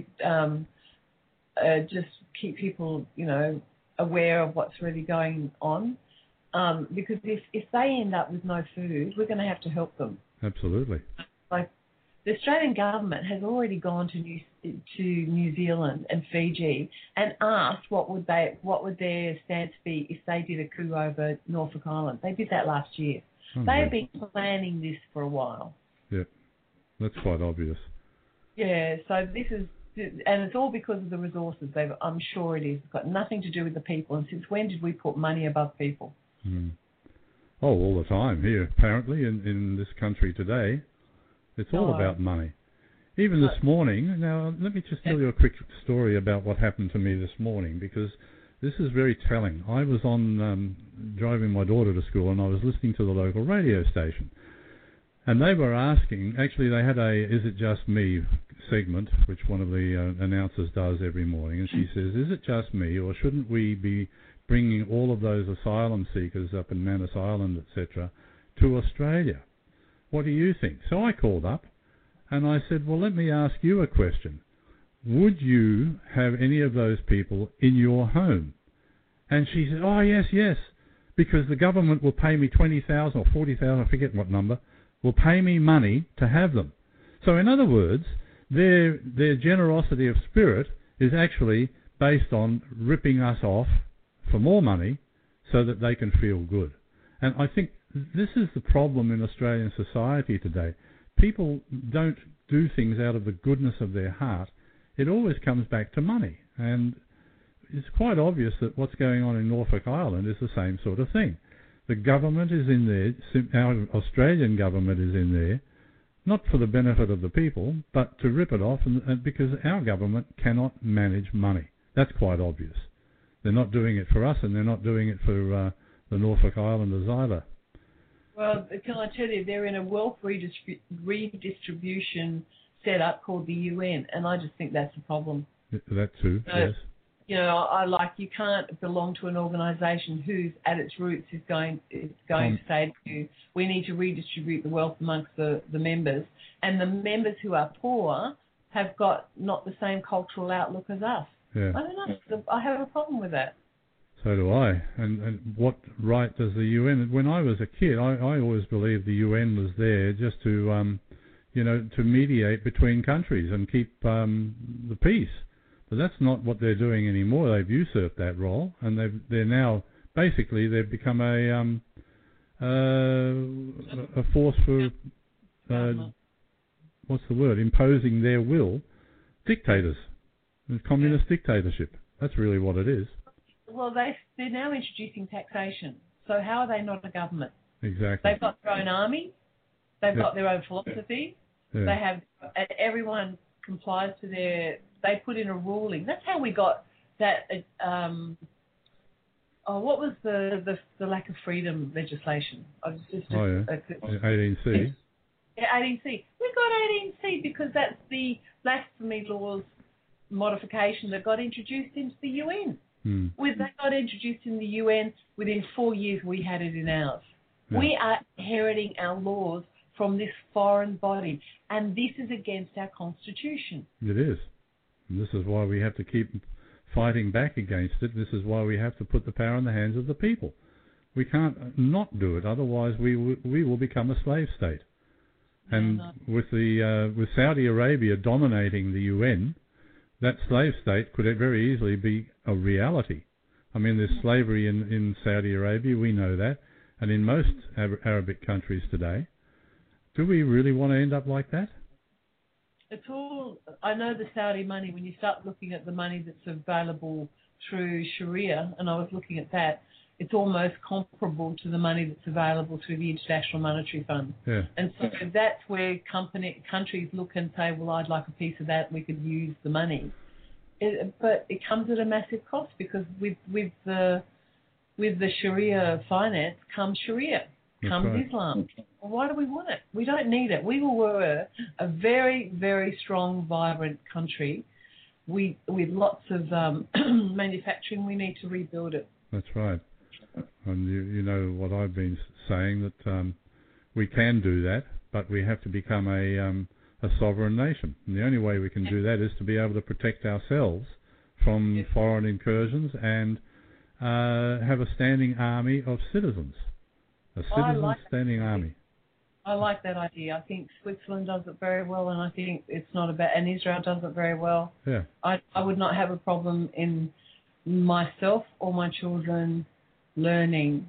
just keep people, aware of what's really going on. Because if they end up with no food, we're going to have to help them. Absolutely. Like, the Australian government has already gone to New Zealand and Fiji and asked what would their stance be if they did a coup over Norfolk Island. They did that last year. They've been planning this for a while. Yeah, that's quite obvious. Yeah, so this is, and it's all because of the resources. I'm sure it is. It's got nothing to do with the people. And since when did we put money above people? Oh, all the time here, apparently, in this country today. It's all about money. Even this morning, now let me just tell you a quick story about what happened to me this morning, because this is very telling. I was on driving my daughter to school, and I was listening to the local radio station. And they were asking, actually they had a Is It Just Me segment, which one of the announcers does every morning, and she says, is it just me, or shouldn't we be bringing all of those asylum seekers up in Manus Island, etc., to Australia? What do you think? So I called up and I said, well, let me ask you a question. Would you have any of those people in your home? And she said, oh, yes, because the government will pay me $20,000 or $40,000, I forget what number, will pay me money to have them. So in other words, their generosity of spirit is actually based on ripping us off for more money so that they can feel good. And I think this is the problem in Australian society today. People don't do things out of the goodness of their heart. It always comes back to money. And it's quite obvious that what's going on in Norfolk Island is the same sort of thing. The government is in there, our Australian government is in there, not for the benefit of the people, but to rip it off, and because our government cannot manage money. That's quite obvious. They're not doing it for us, and they're not doing it for the Norfolk Islanders either. Well, can I tell you, they're in a wealth redistribution set up called the UN, and I just think that's a problem. That too, yes. You know, you can't belong to an organisation whose at its roots is going to say to you, we need to redistribute the wealth amongst the members, and the members who are poor have got not the same cultural outlook as us. Yeah. I don't know. I have a problem with that. So do I. And what right does the UN? When I was a kid, I always believed the UN was there just to, to mediate between countries and keep the peace. But that's not what they're doing anymore. They've usurped that role, and they're now basically they've become a force for what's the word? Imposing their will, dictators, communist dictatorship. That's really what it is. Well, they're now introducing taxation. So how are they not a government? Exactly. They've got their own army. They've got their own philosophy. Yeah. They have, and everyone complies to their. They put in a ruling. That's how we got that. What was the lack of freedom legislation? 18C. Yeah, 18C. We got 18C because that's the blasphemy laws modification that got introduced into the UN. They got introduced in the UN, within 4 years we had it in ours. Yeah. We are inheriting our laws from this foreign body, and this is against our constitution. It is. And this is why we have to keep fighting back against it. This is why we have to put the power in the hands of the people. We can't not do it, otherwise we will become a slave state. And with Saudi Arabia dominating the UN, that slave state could very easily be a reality. I mean, there's slavery in Saudi Arabia, we know that, and in most Arabic countries today. Do we really want to end up like that? It's all, I know the Saudi money, when you start looking at the money that's available through Sharia, and I was looking at that, it's almost comparable to the money that's available through the International Monetary Fund. Yeah. And so that's where countries look and say, well, I'd like a piece of that, we could use the money. But it comes at a massive cost, because with the Sharia finance comes Sharia, comes Islam. Well, why do we want it? We don't need it. We were a very, very strong, vibrant country. With lots of manufacturing, we need to rebuild it. That's right. And you know what I've been saying, that we can do that, but we have to become a sovereign nation. And the only way we can do that is to be able to protect ourselves from foreign incursions and have a standing army of citizens. A standing army. I like that idea. I think Switzerland does it very well, and I think it's not and Israel does it very well. Yeah. I would not have a problem in myself or my children learning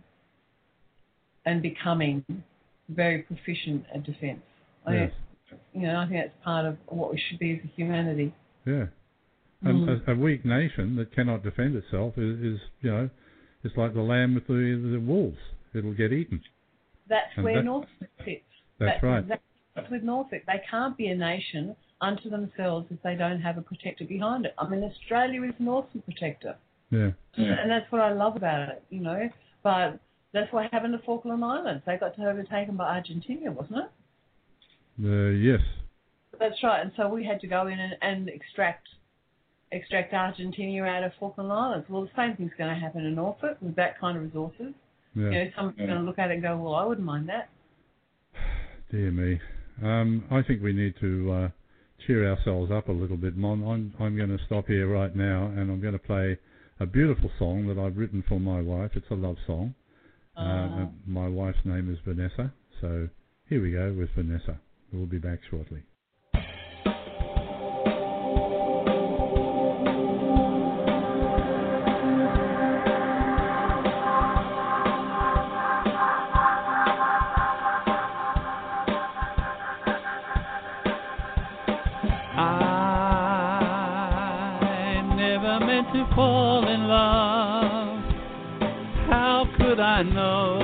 and becoming very proficient at defence. Yes. I think that's part of what we should be as a humanity. Yeah. And a weak nation that cannot defend itself is it's like the lamb with the wolves. It'll get eaten. That's where Norfolk sits. That's right. That's with Norfolk. They can't be a nation unto themselves if they don't have a protector behind it. I mean, Australia is an awesome protector. Yeah. And that's what I love about it, But that's what happened to Falkland Islands. They got overtaken by Argentina, wasn't it? Yes. That's right. And so we had to go in and extract Argentina out of Falkland Islands. Well, the same thing's going to happen in Norfolk with that kind of resources. Yeah. Someone's going to look at it and go, well, I wouldn't mind that. Dear me. I think we need to cheer ourselves up a little bit, Mon. I'm going to stop here right now, and I'm going to play a beautiful song that I've written for my wife. It's a love song. My wife's name is Vanessa. So here we go with Vanessa. We'll be back shortly. To fall in love, how could I know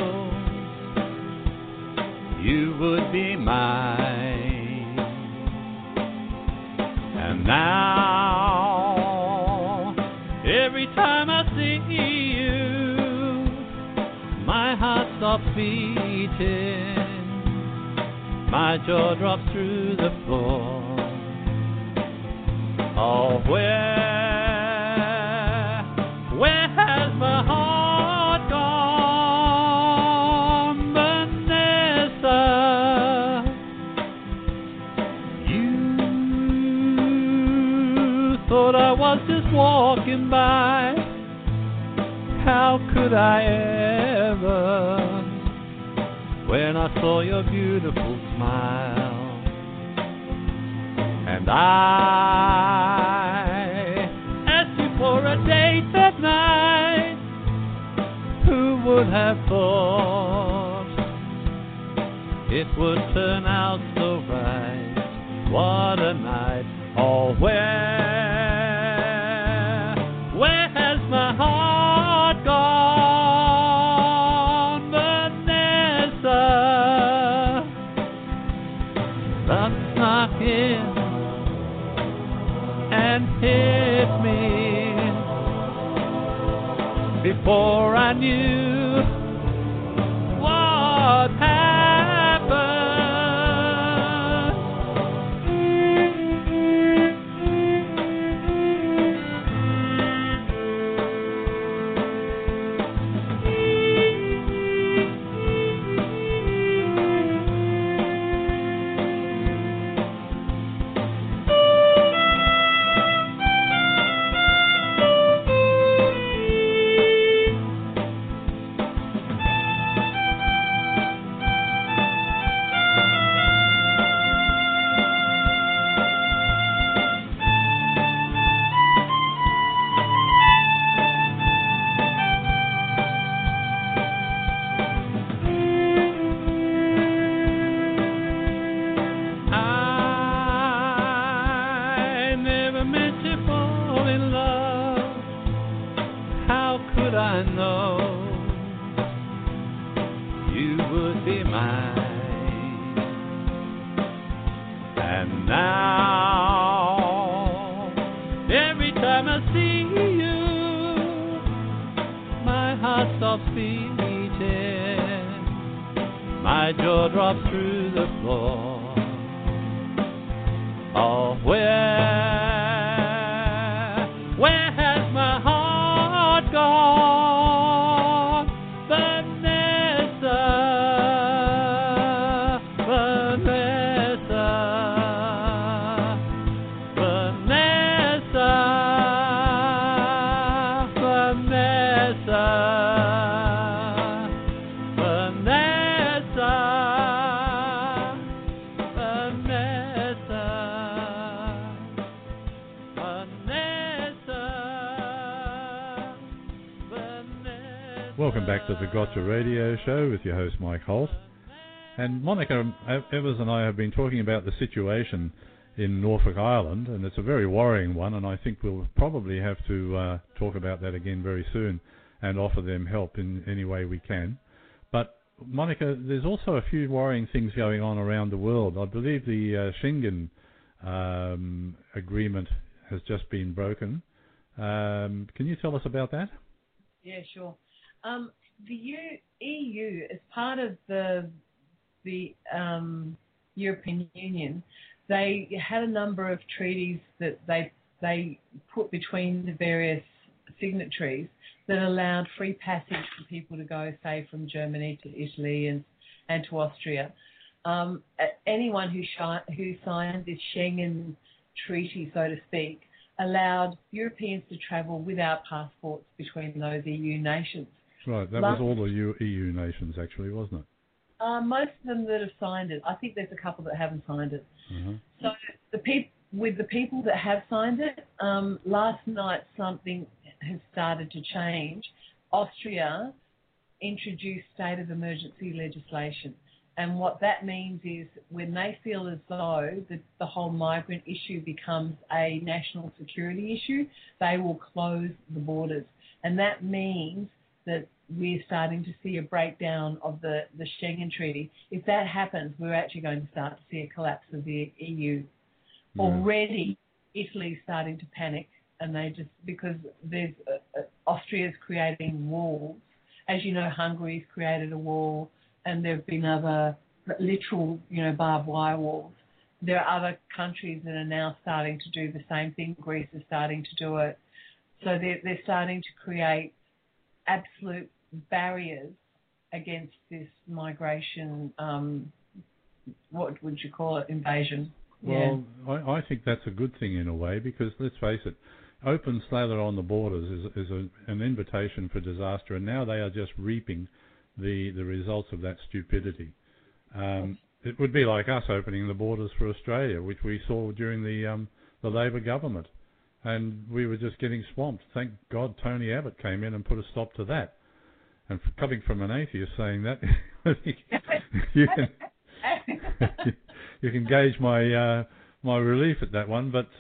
you would be mine? And now, every time I see you, my heart stops beating, my jaw drops through the floor. Oh, where has my heart gone, Vanessa? You thought I was just walking by. How could I ever, when I saw your beautiful smile? And I asked you for a date that night. Who would have thought it would turn out so right? What a night. Oh, where has my heart gone, Vanessa? Love snuck in and hit me before I knew what happened. Welcome back to the Gotcha Radio Show with your host Mike Holt. And Monica Evers and I have been talking about the situation in Norfolk Island, and it's a very worrying one, and I think we'll probably have to talk about that again very soon and offer them help in any way we can. But Monica, there's also a few worrying things going on around the world. I believe the Schengen agreement has just been broken. Can you tell us about that? Yeah, sure. The EU, as part of the European Union, they had a number of treaties that they put between the various signatories that allowed free passage for people to go, say, from Germany to Italy and to Austria. Anyone who signed this Schengen treaty, so to speak, allowed Europeans to travel without passports between those EU nations. Right, that was all the EU nations, actually, wasn't it? Most of them that have signed it. I think there's a couple that haven't signed it. Mm-hmm. So with the people that have signed it, last night something has started to change. Austria introduced state of emergency legislation. And what that means is when they feel as though the whole migrant issue becomes a national security issue, they will close the borders. And that means that we're starting to see a breakdown of the Schengen Treaty. If that happens, we're actually going to start to see a collapse of the EU. Yeah. Already, Italy's starting to panic, and because there's Austria's creating walls. As you know, Hungary's created a wall, and there have been other literal, barbed wire walls. there are other countries that are now starting to do the same thing. Greece is starting to do it. So they're starting to create absolute barriers against this migration, what would you call it, invasion? Well, yeah. I think that's a good thing in a way, because let's face it, open slather on the borders is an invitation for disaster, and now they are just reaping the results of that stupidity. It would be like us opening the borders for Australia, which we saw during the Labor government, and we were just getting swamped. Thank God Tony Abbott came in and put a stop to that. And coming from an atheist saying that, you can gauge my relief at that one. But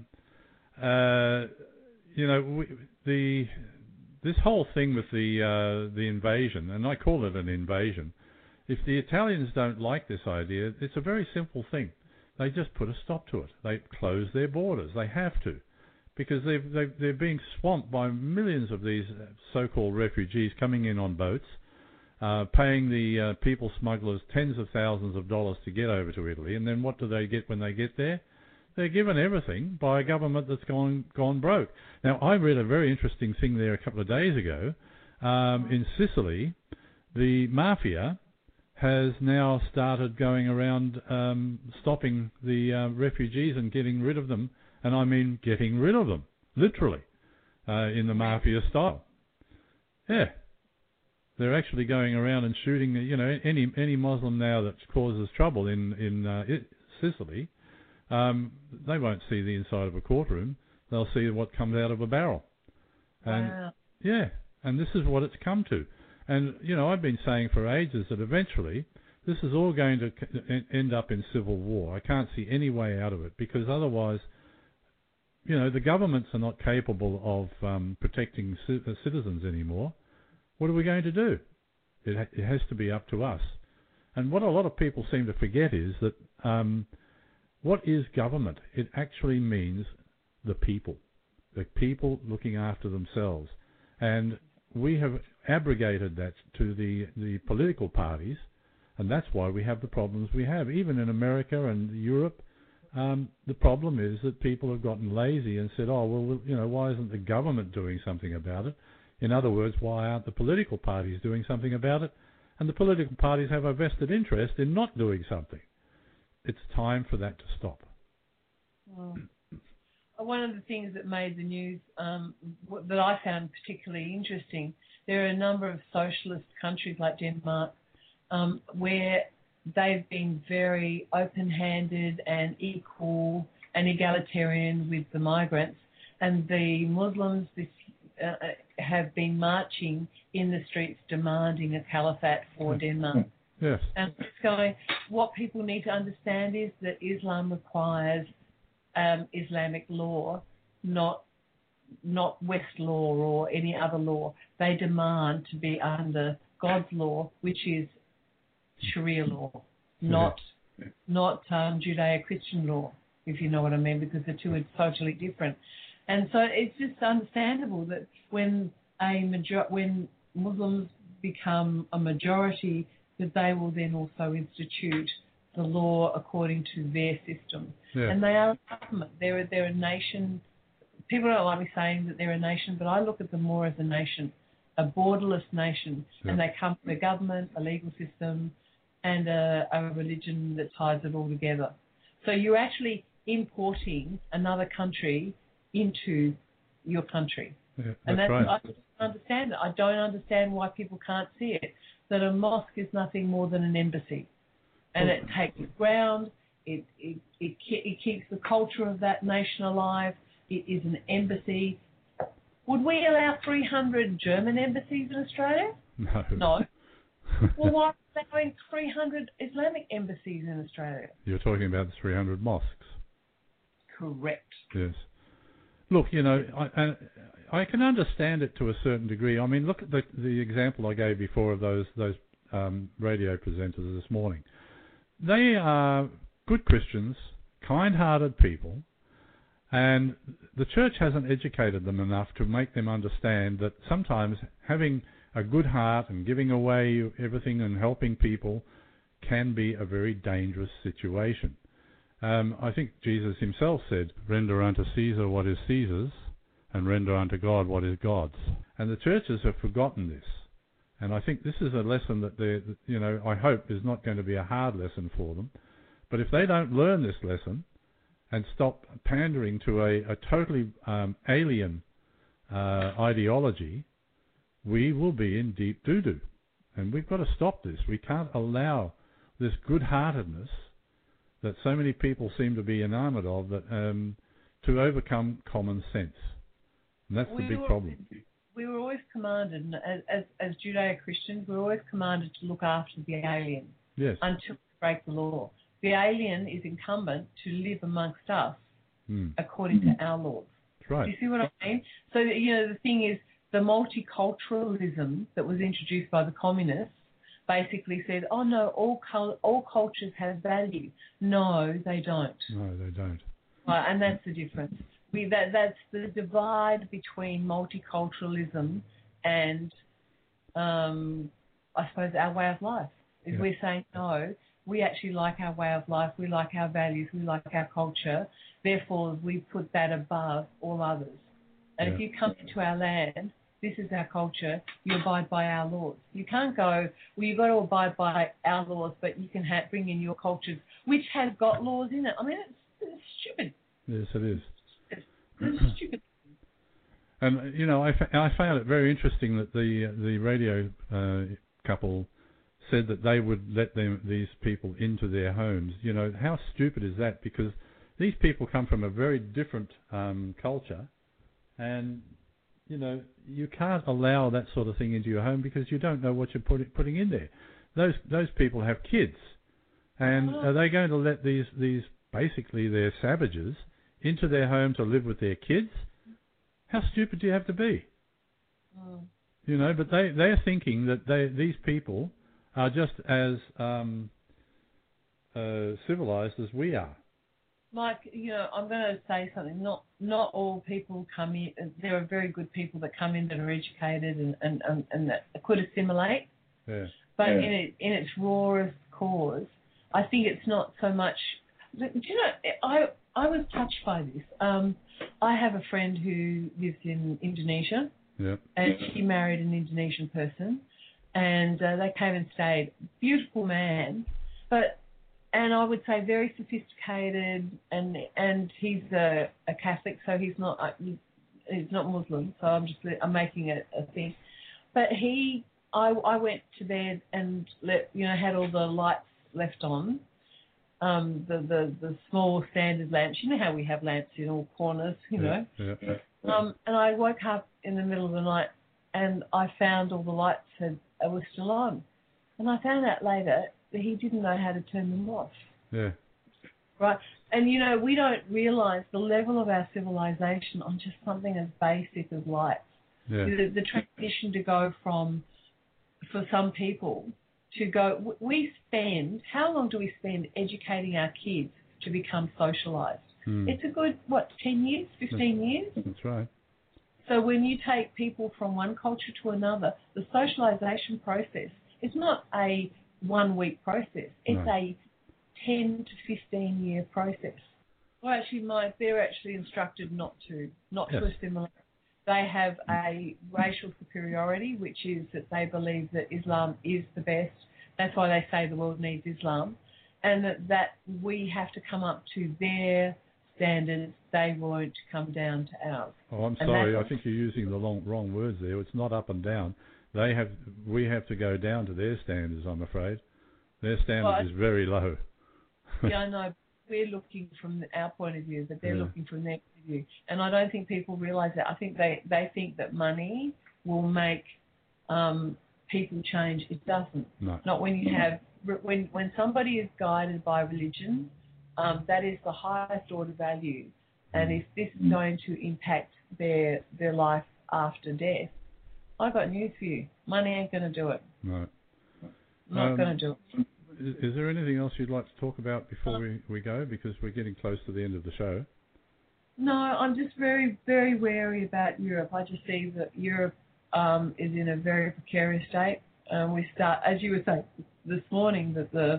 this whole thing with the invasion, and I call it an invasion. If the Italians don't like this idea, it's a very simple thing. They just put a stop to it. They close their borders. They have to, because they're being swamped by millions of these so-called refugees coming in on boats, paying the people smugglers tens of thousands of dollars to get over to Italy, and then what do they get when they get there? They're given everything by a government that's gone broke. Now, I read a very interesting thing there a couple of days ago. In Sicily, the mafia has now started going around stopping the refugees and getting rid of them, and I mean getting rid of them, literally, in the mafia style. Yeah. They're actually going around and shooting, any Muslim now that causes trouble in Sicily, they won't see the inside of a courtroom. They'll see what comes out of a barrel. And wow. Yeah, and this is what it's come to. And, I've been saying for ages that eventually this is all going to end up in civil war. I can't see any way out of it, because otherwise, the governments are not capable of protecting citizens anymore. What are we going to do? It has to be up to us. And what a lot of people seem to forget is that what is government? It actually means the people looking after themselves. And we have abrogated that to the political parties, and that's why we have the problems we have. Even in America and Europe, the problem is that people have gotten lazy and said, why isn't the government doing something about it? In other words, why aren't the political parties doing something about it? And the political parties have a vested interest in not doing something. It's time for that to stop. Well, one of the things that made the news that I found particularly interesting, there are a number of socialist countries like Denmark where they've been very open-handed and equal and egalitarian with the migrants, and the Muslims have been marching in the streets demanding a caliphate for Denmark. Yes. And it's going, what people need to understand is that Islam requires Islamic law, not West law or any other law. They demand to be under God's law, which is Sharia law, not Judeo-Christian law, if you know what I mean, because the two are totally different. And so it's just understandable that when Muslims become a majority, that they will then also institute the law according to their system. Yeah. And they are a government. They're a nation. People don't like me saying that they're a nation, but I look at them more as a nation, a borderless nation. Yeah. And they come from a government, a legal system, and a religion that ties it all together. So you're actually importing another country into your country. Yeah, and that's right. I don't understand it. I don't understand why people can't see it, that a mosque is nothing more than an embassy. And it takes ground, it keeps the culture of that nation alive. It is an embassy. Would we allow 300 German embassies in Australia? No. Well, why are they having 300 Islamic embassies in Australia? You're talking about the 300 mosques. Correct. Yes. Look, I can understand it to a certain degree. I mean, look at the example I gave before of those radio presenters this morning. They are good Christians, kind-hearted people, and the church hasn't educated them enough to make them understand that sometimes having a good heart and giving away everything and helping people can be a very dangerous situation. I think Jesus himself said, "Render unto Caesar what is Caesar's, and render unto God what is God's." And the churches have forgotten this. And I think this is a lesson that I hope is not going to be a hard lesson for them. But if they don't learn this lesson and stop pandering to a totally alien ideology, we will be in deep doo-doo. And we've got to stop this. We can't allow this good-heartedness that so many people seem to be enamored of to overcome common sense. And that's the big problem. We were always commanded, as Judeo-Christians, we were always commanded to look after the alien until we break the law. The alien is incumbent to live amongst us according to our laws. That's right. Do you see what I mean? So, the thing is, the multiculturalism that was introduced by the communists basically said, oh, no, all cultures have value. No, they don't. No, they don't. And that's the difference. That's the divide between multiculturalism and, I suppose, our way of life. Is we're saying, no, we actually like our way of life, we like our values, we like our culture, therefore we put that above all others. And if you come into our land, this is our culture, you abide by our laws. You can't go, well, you've got to abide by our laws, but you can bring in your cultures, which has got laws in it. I mean, it's stupid. Yes, it is. It's stupid. And, I found it very interesting that the radio couple said that they would let these people into their homes. How stupid is that? Because these people come from a very different culture, and you can't allow that sort of thing into your home because you don't know what you're putting in there. Those people have kids, and are they going to let these basically they're savages into their home to live with their kids? How stupid do you have to be? But they're thinking that these people are just as civilized as we are. Mike, I'm going to say something. Not all people come in. There are very good people that come in that are educated and that could assimilate. Yeah. But in its rawest cause, I think it's not so much. Do you know? I was touched by this. I have a friend who lives in Indonesia, and she married an Indonesian person, and they came and stayed. Beautiful man, and I would say very sophisticated, and he's a Catholic, so he's not Muslim. So I'm making a thing. But I went to bed and had all the lights left on, the small standard lamps. You know how we have lamps in all corners, know. And I woke up in the middle of the night, and I found all the lights were still on, and I found out later that he didn't know how to turn them off. Yeah. Right. And, we don't realise the level of our civilization on just something as basic as lights. Yeah. The transition to go from, for some people, to go, how long do we spend educating our kids to become socialised? It's a good, 10 years, 15 years? That's right. So when you take people from one culture to another, the socialisation process is not a 1 week process. It's a 10 to 15 year process. Well, actually, they're actually instructed not to assimilate. They have a racial superiority, which is that they believe that Islam is the best. That's why they say the world needs Islam, and that we have to come up to their standards. They won't come down to ours. Oh, I'm sorry. I think you're using the wrong words there. It's not up and down. We have to go down to their standards, I'm afraid. Their standard is very low. Yeah, I know. We're looking from our point of view, but they're looking from their point of view. And I don't think people realise that. I think they think that money will make people change. It doesn't. No. Not when you have when somebody is guided by religion, that is the highest order value. And if this is going to impact their life after death, I've got news for you. Money ain't going to do it. Right. Not going to do it. Is there anything else you'd like to talk about before we go? Because we're getting close to the end of the show. No, I'm just very, very wary about Europe. I just see that Europe is in a very precarious state. We start, as you were saying this morning, that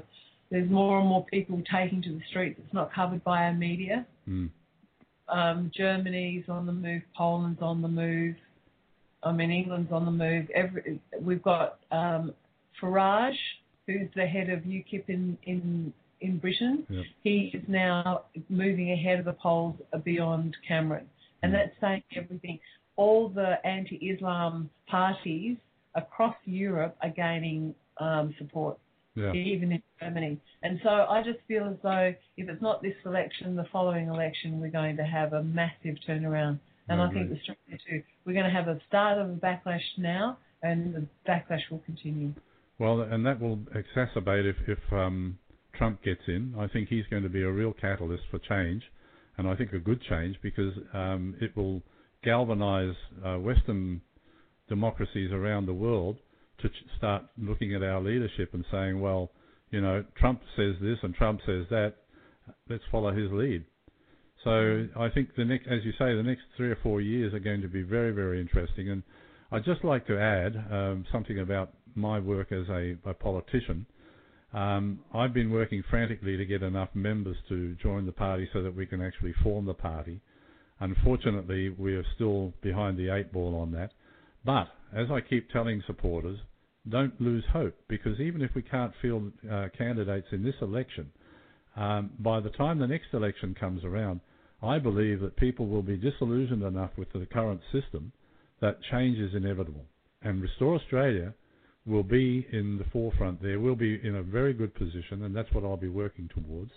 there's more and more people taking to the streets. It's not covered by our media. Germany's on the move, Poland's on the move. England's on the move. We've got Farage, who's the head of UKIP in Britain. Yep. He is now moving ahead of the polls beyond Cameron. And that's saying everything. All the anti-Islam parties across Europe are gaining support, even in Germany. And so I just feel as though if it's not this election, the following election, we're going to have a massive turnaround. And I think Australia too. We're going to have a start of a backlash now, and the backlash will continue. Well, and that will exacerbate if Trump gets in. I think he's going to be a real catalyst for change, and I think a good change, because it will galvanise Western democracies around the world to start looking at our leadership and saying, well, Trump says this and Trump says that, let's follow his lead. So I think as you say, the next 3 or 4 years are going to be very, very interesting. And I'd just like to add something about my work as a politician. I've been working frantically to get enough members to join the party so that we can actually form the party. Unfortunately, we are still behind the 8 ball on that. But as I keep telling supporters, don't lose hope, because even if we can't field candidates in this election, by the time the next election comes around, I believe that people will be disillusioned enough with the current system that change is inevitable. And Restore Australia will be in the forefront there. We'll be in a very good position, and that's what I'll be working towards,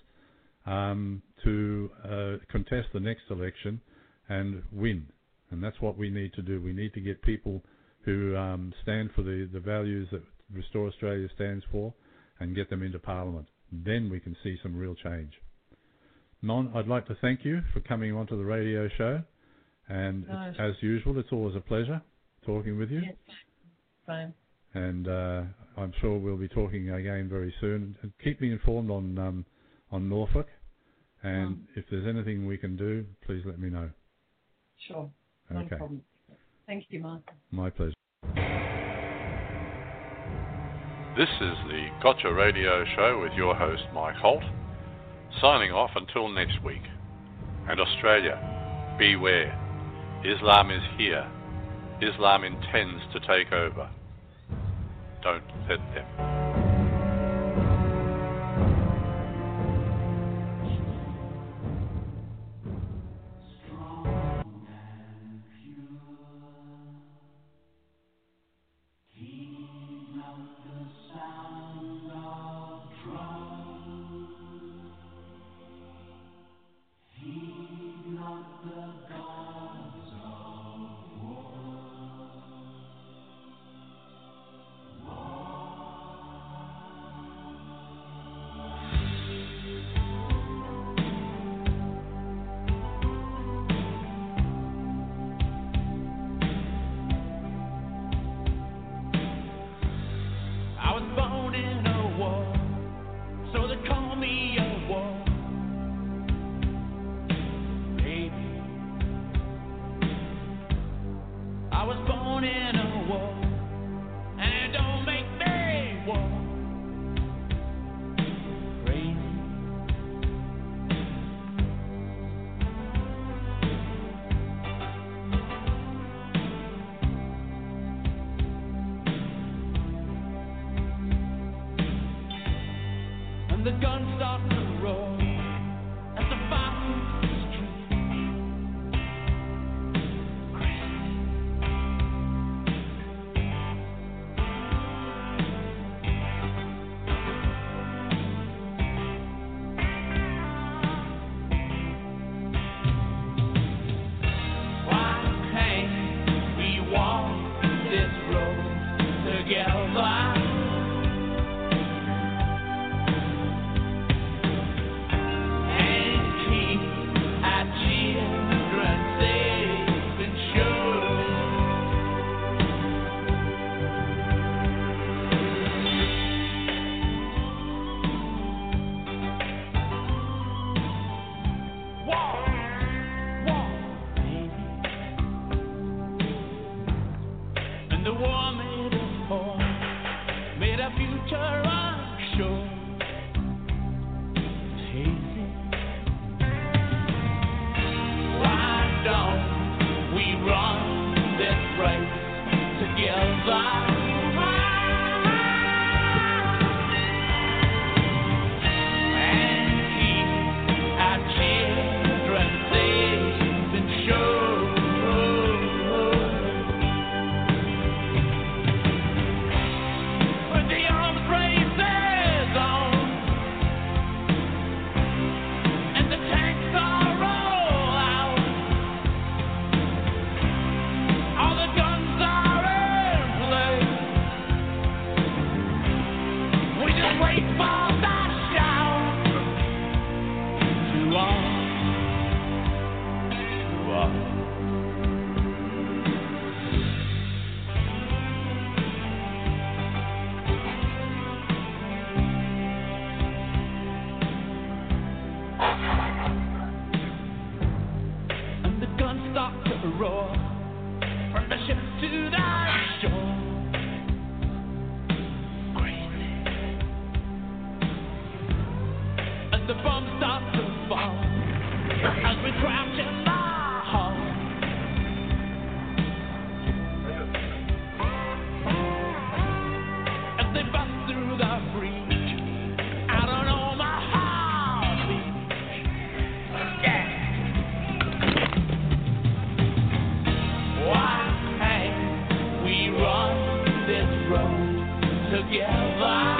to contest the next election and win. And that's what we need to do. We need to get people who stand for the values that Restore Australia stands for and get them into Parliament. Then we can see some real change. Mon, I'd like to thank you for coming onto the radio show. And as usual, it's always a pleasure talking with you. Yes, fine. And I'm sure we'll be talking again very soon. And keep me informed on Norfolk. And if there's anything we can do, please let me know. Sure. No problem. Thank you, Mark. My pleasure. This is the Gotcha Radio Show with your host, Mike Holt, signing off until next week. And Australia, beware. Islam is here. Islam intends to take over. Don't let them. The gun starts to roll as the fire moves the Why can't we walk this road together? Made a future unsure. bombs start to fall as we crouch in the hall. As they bust through the breach, I don't know my heartbeat. Yeah. Why we run this road together?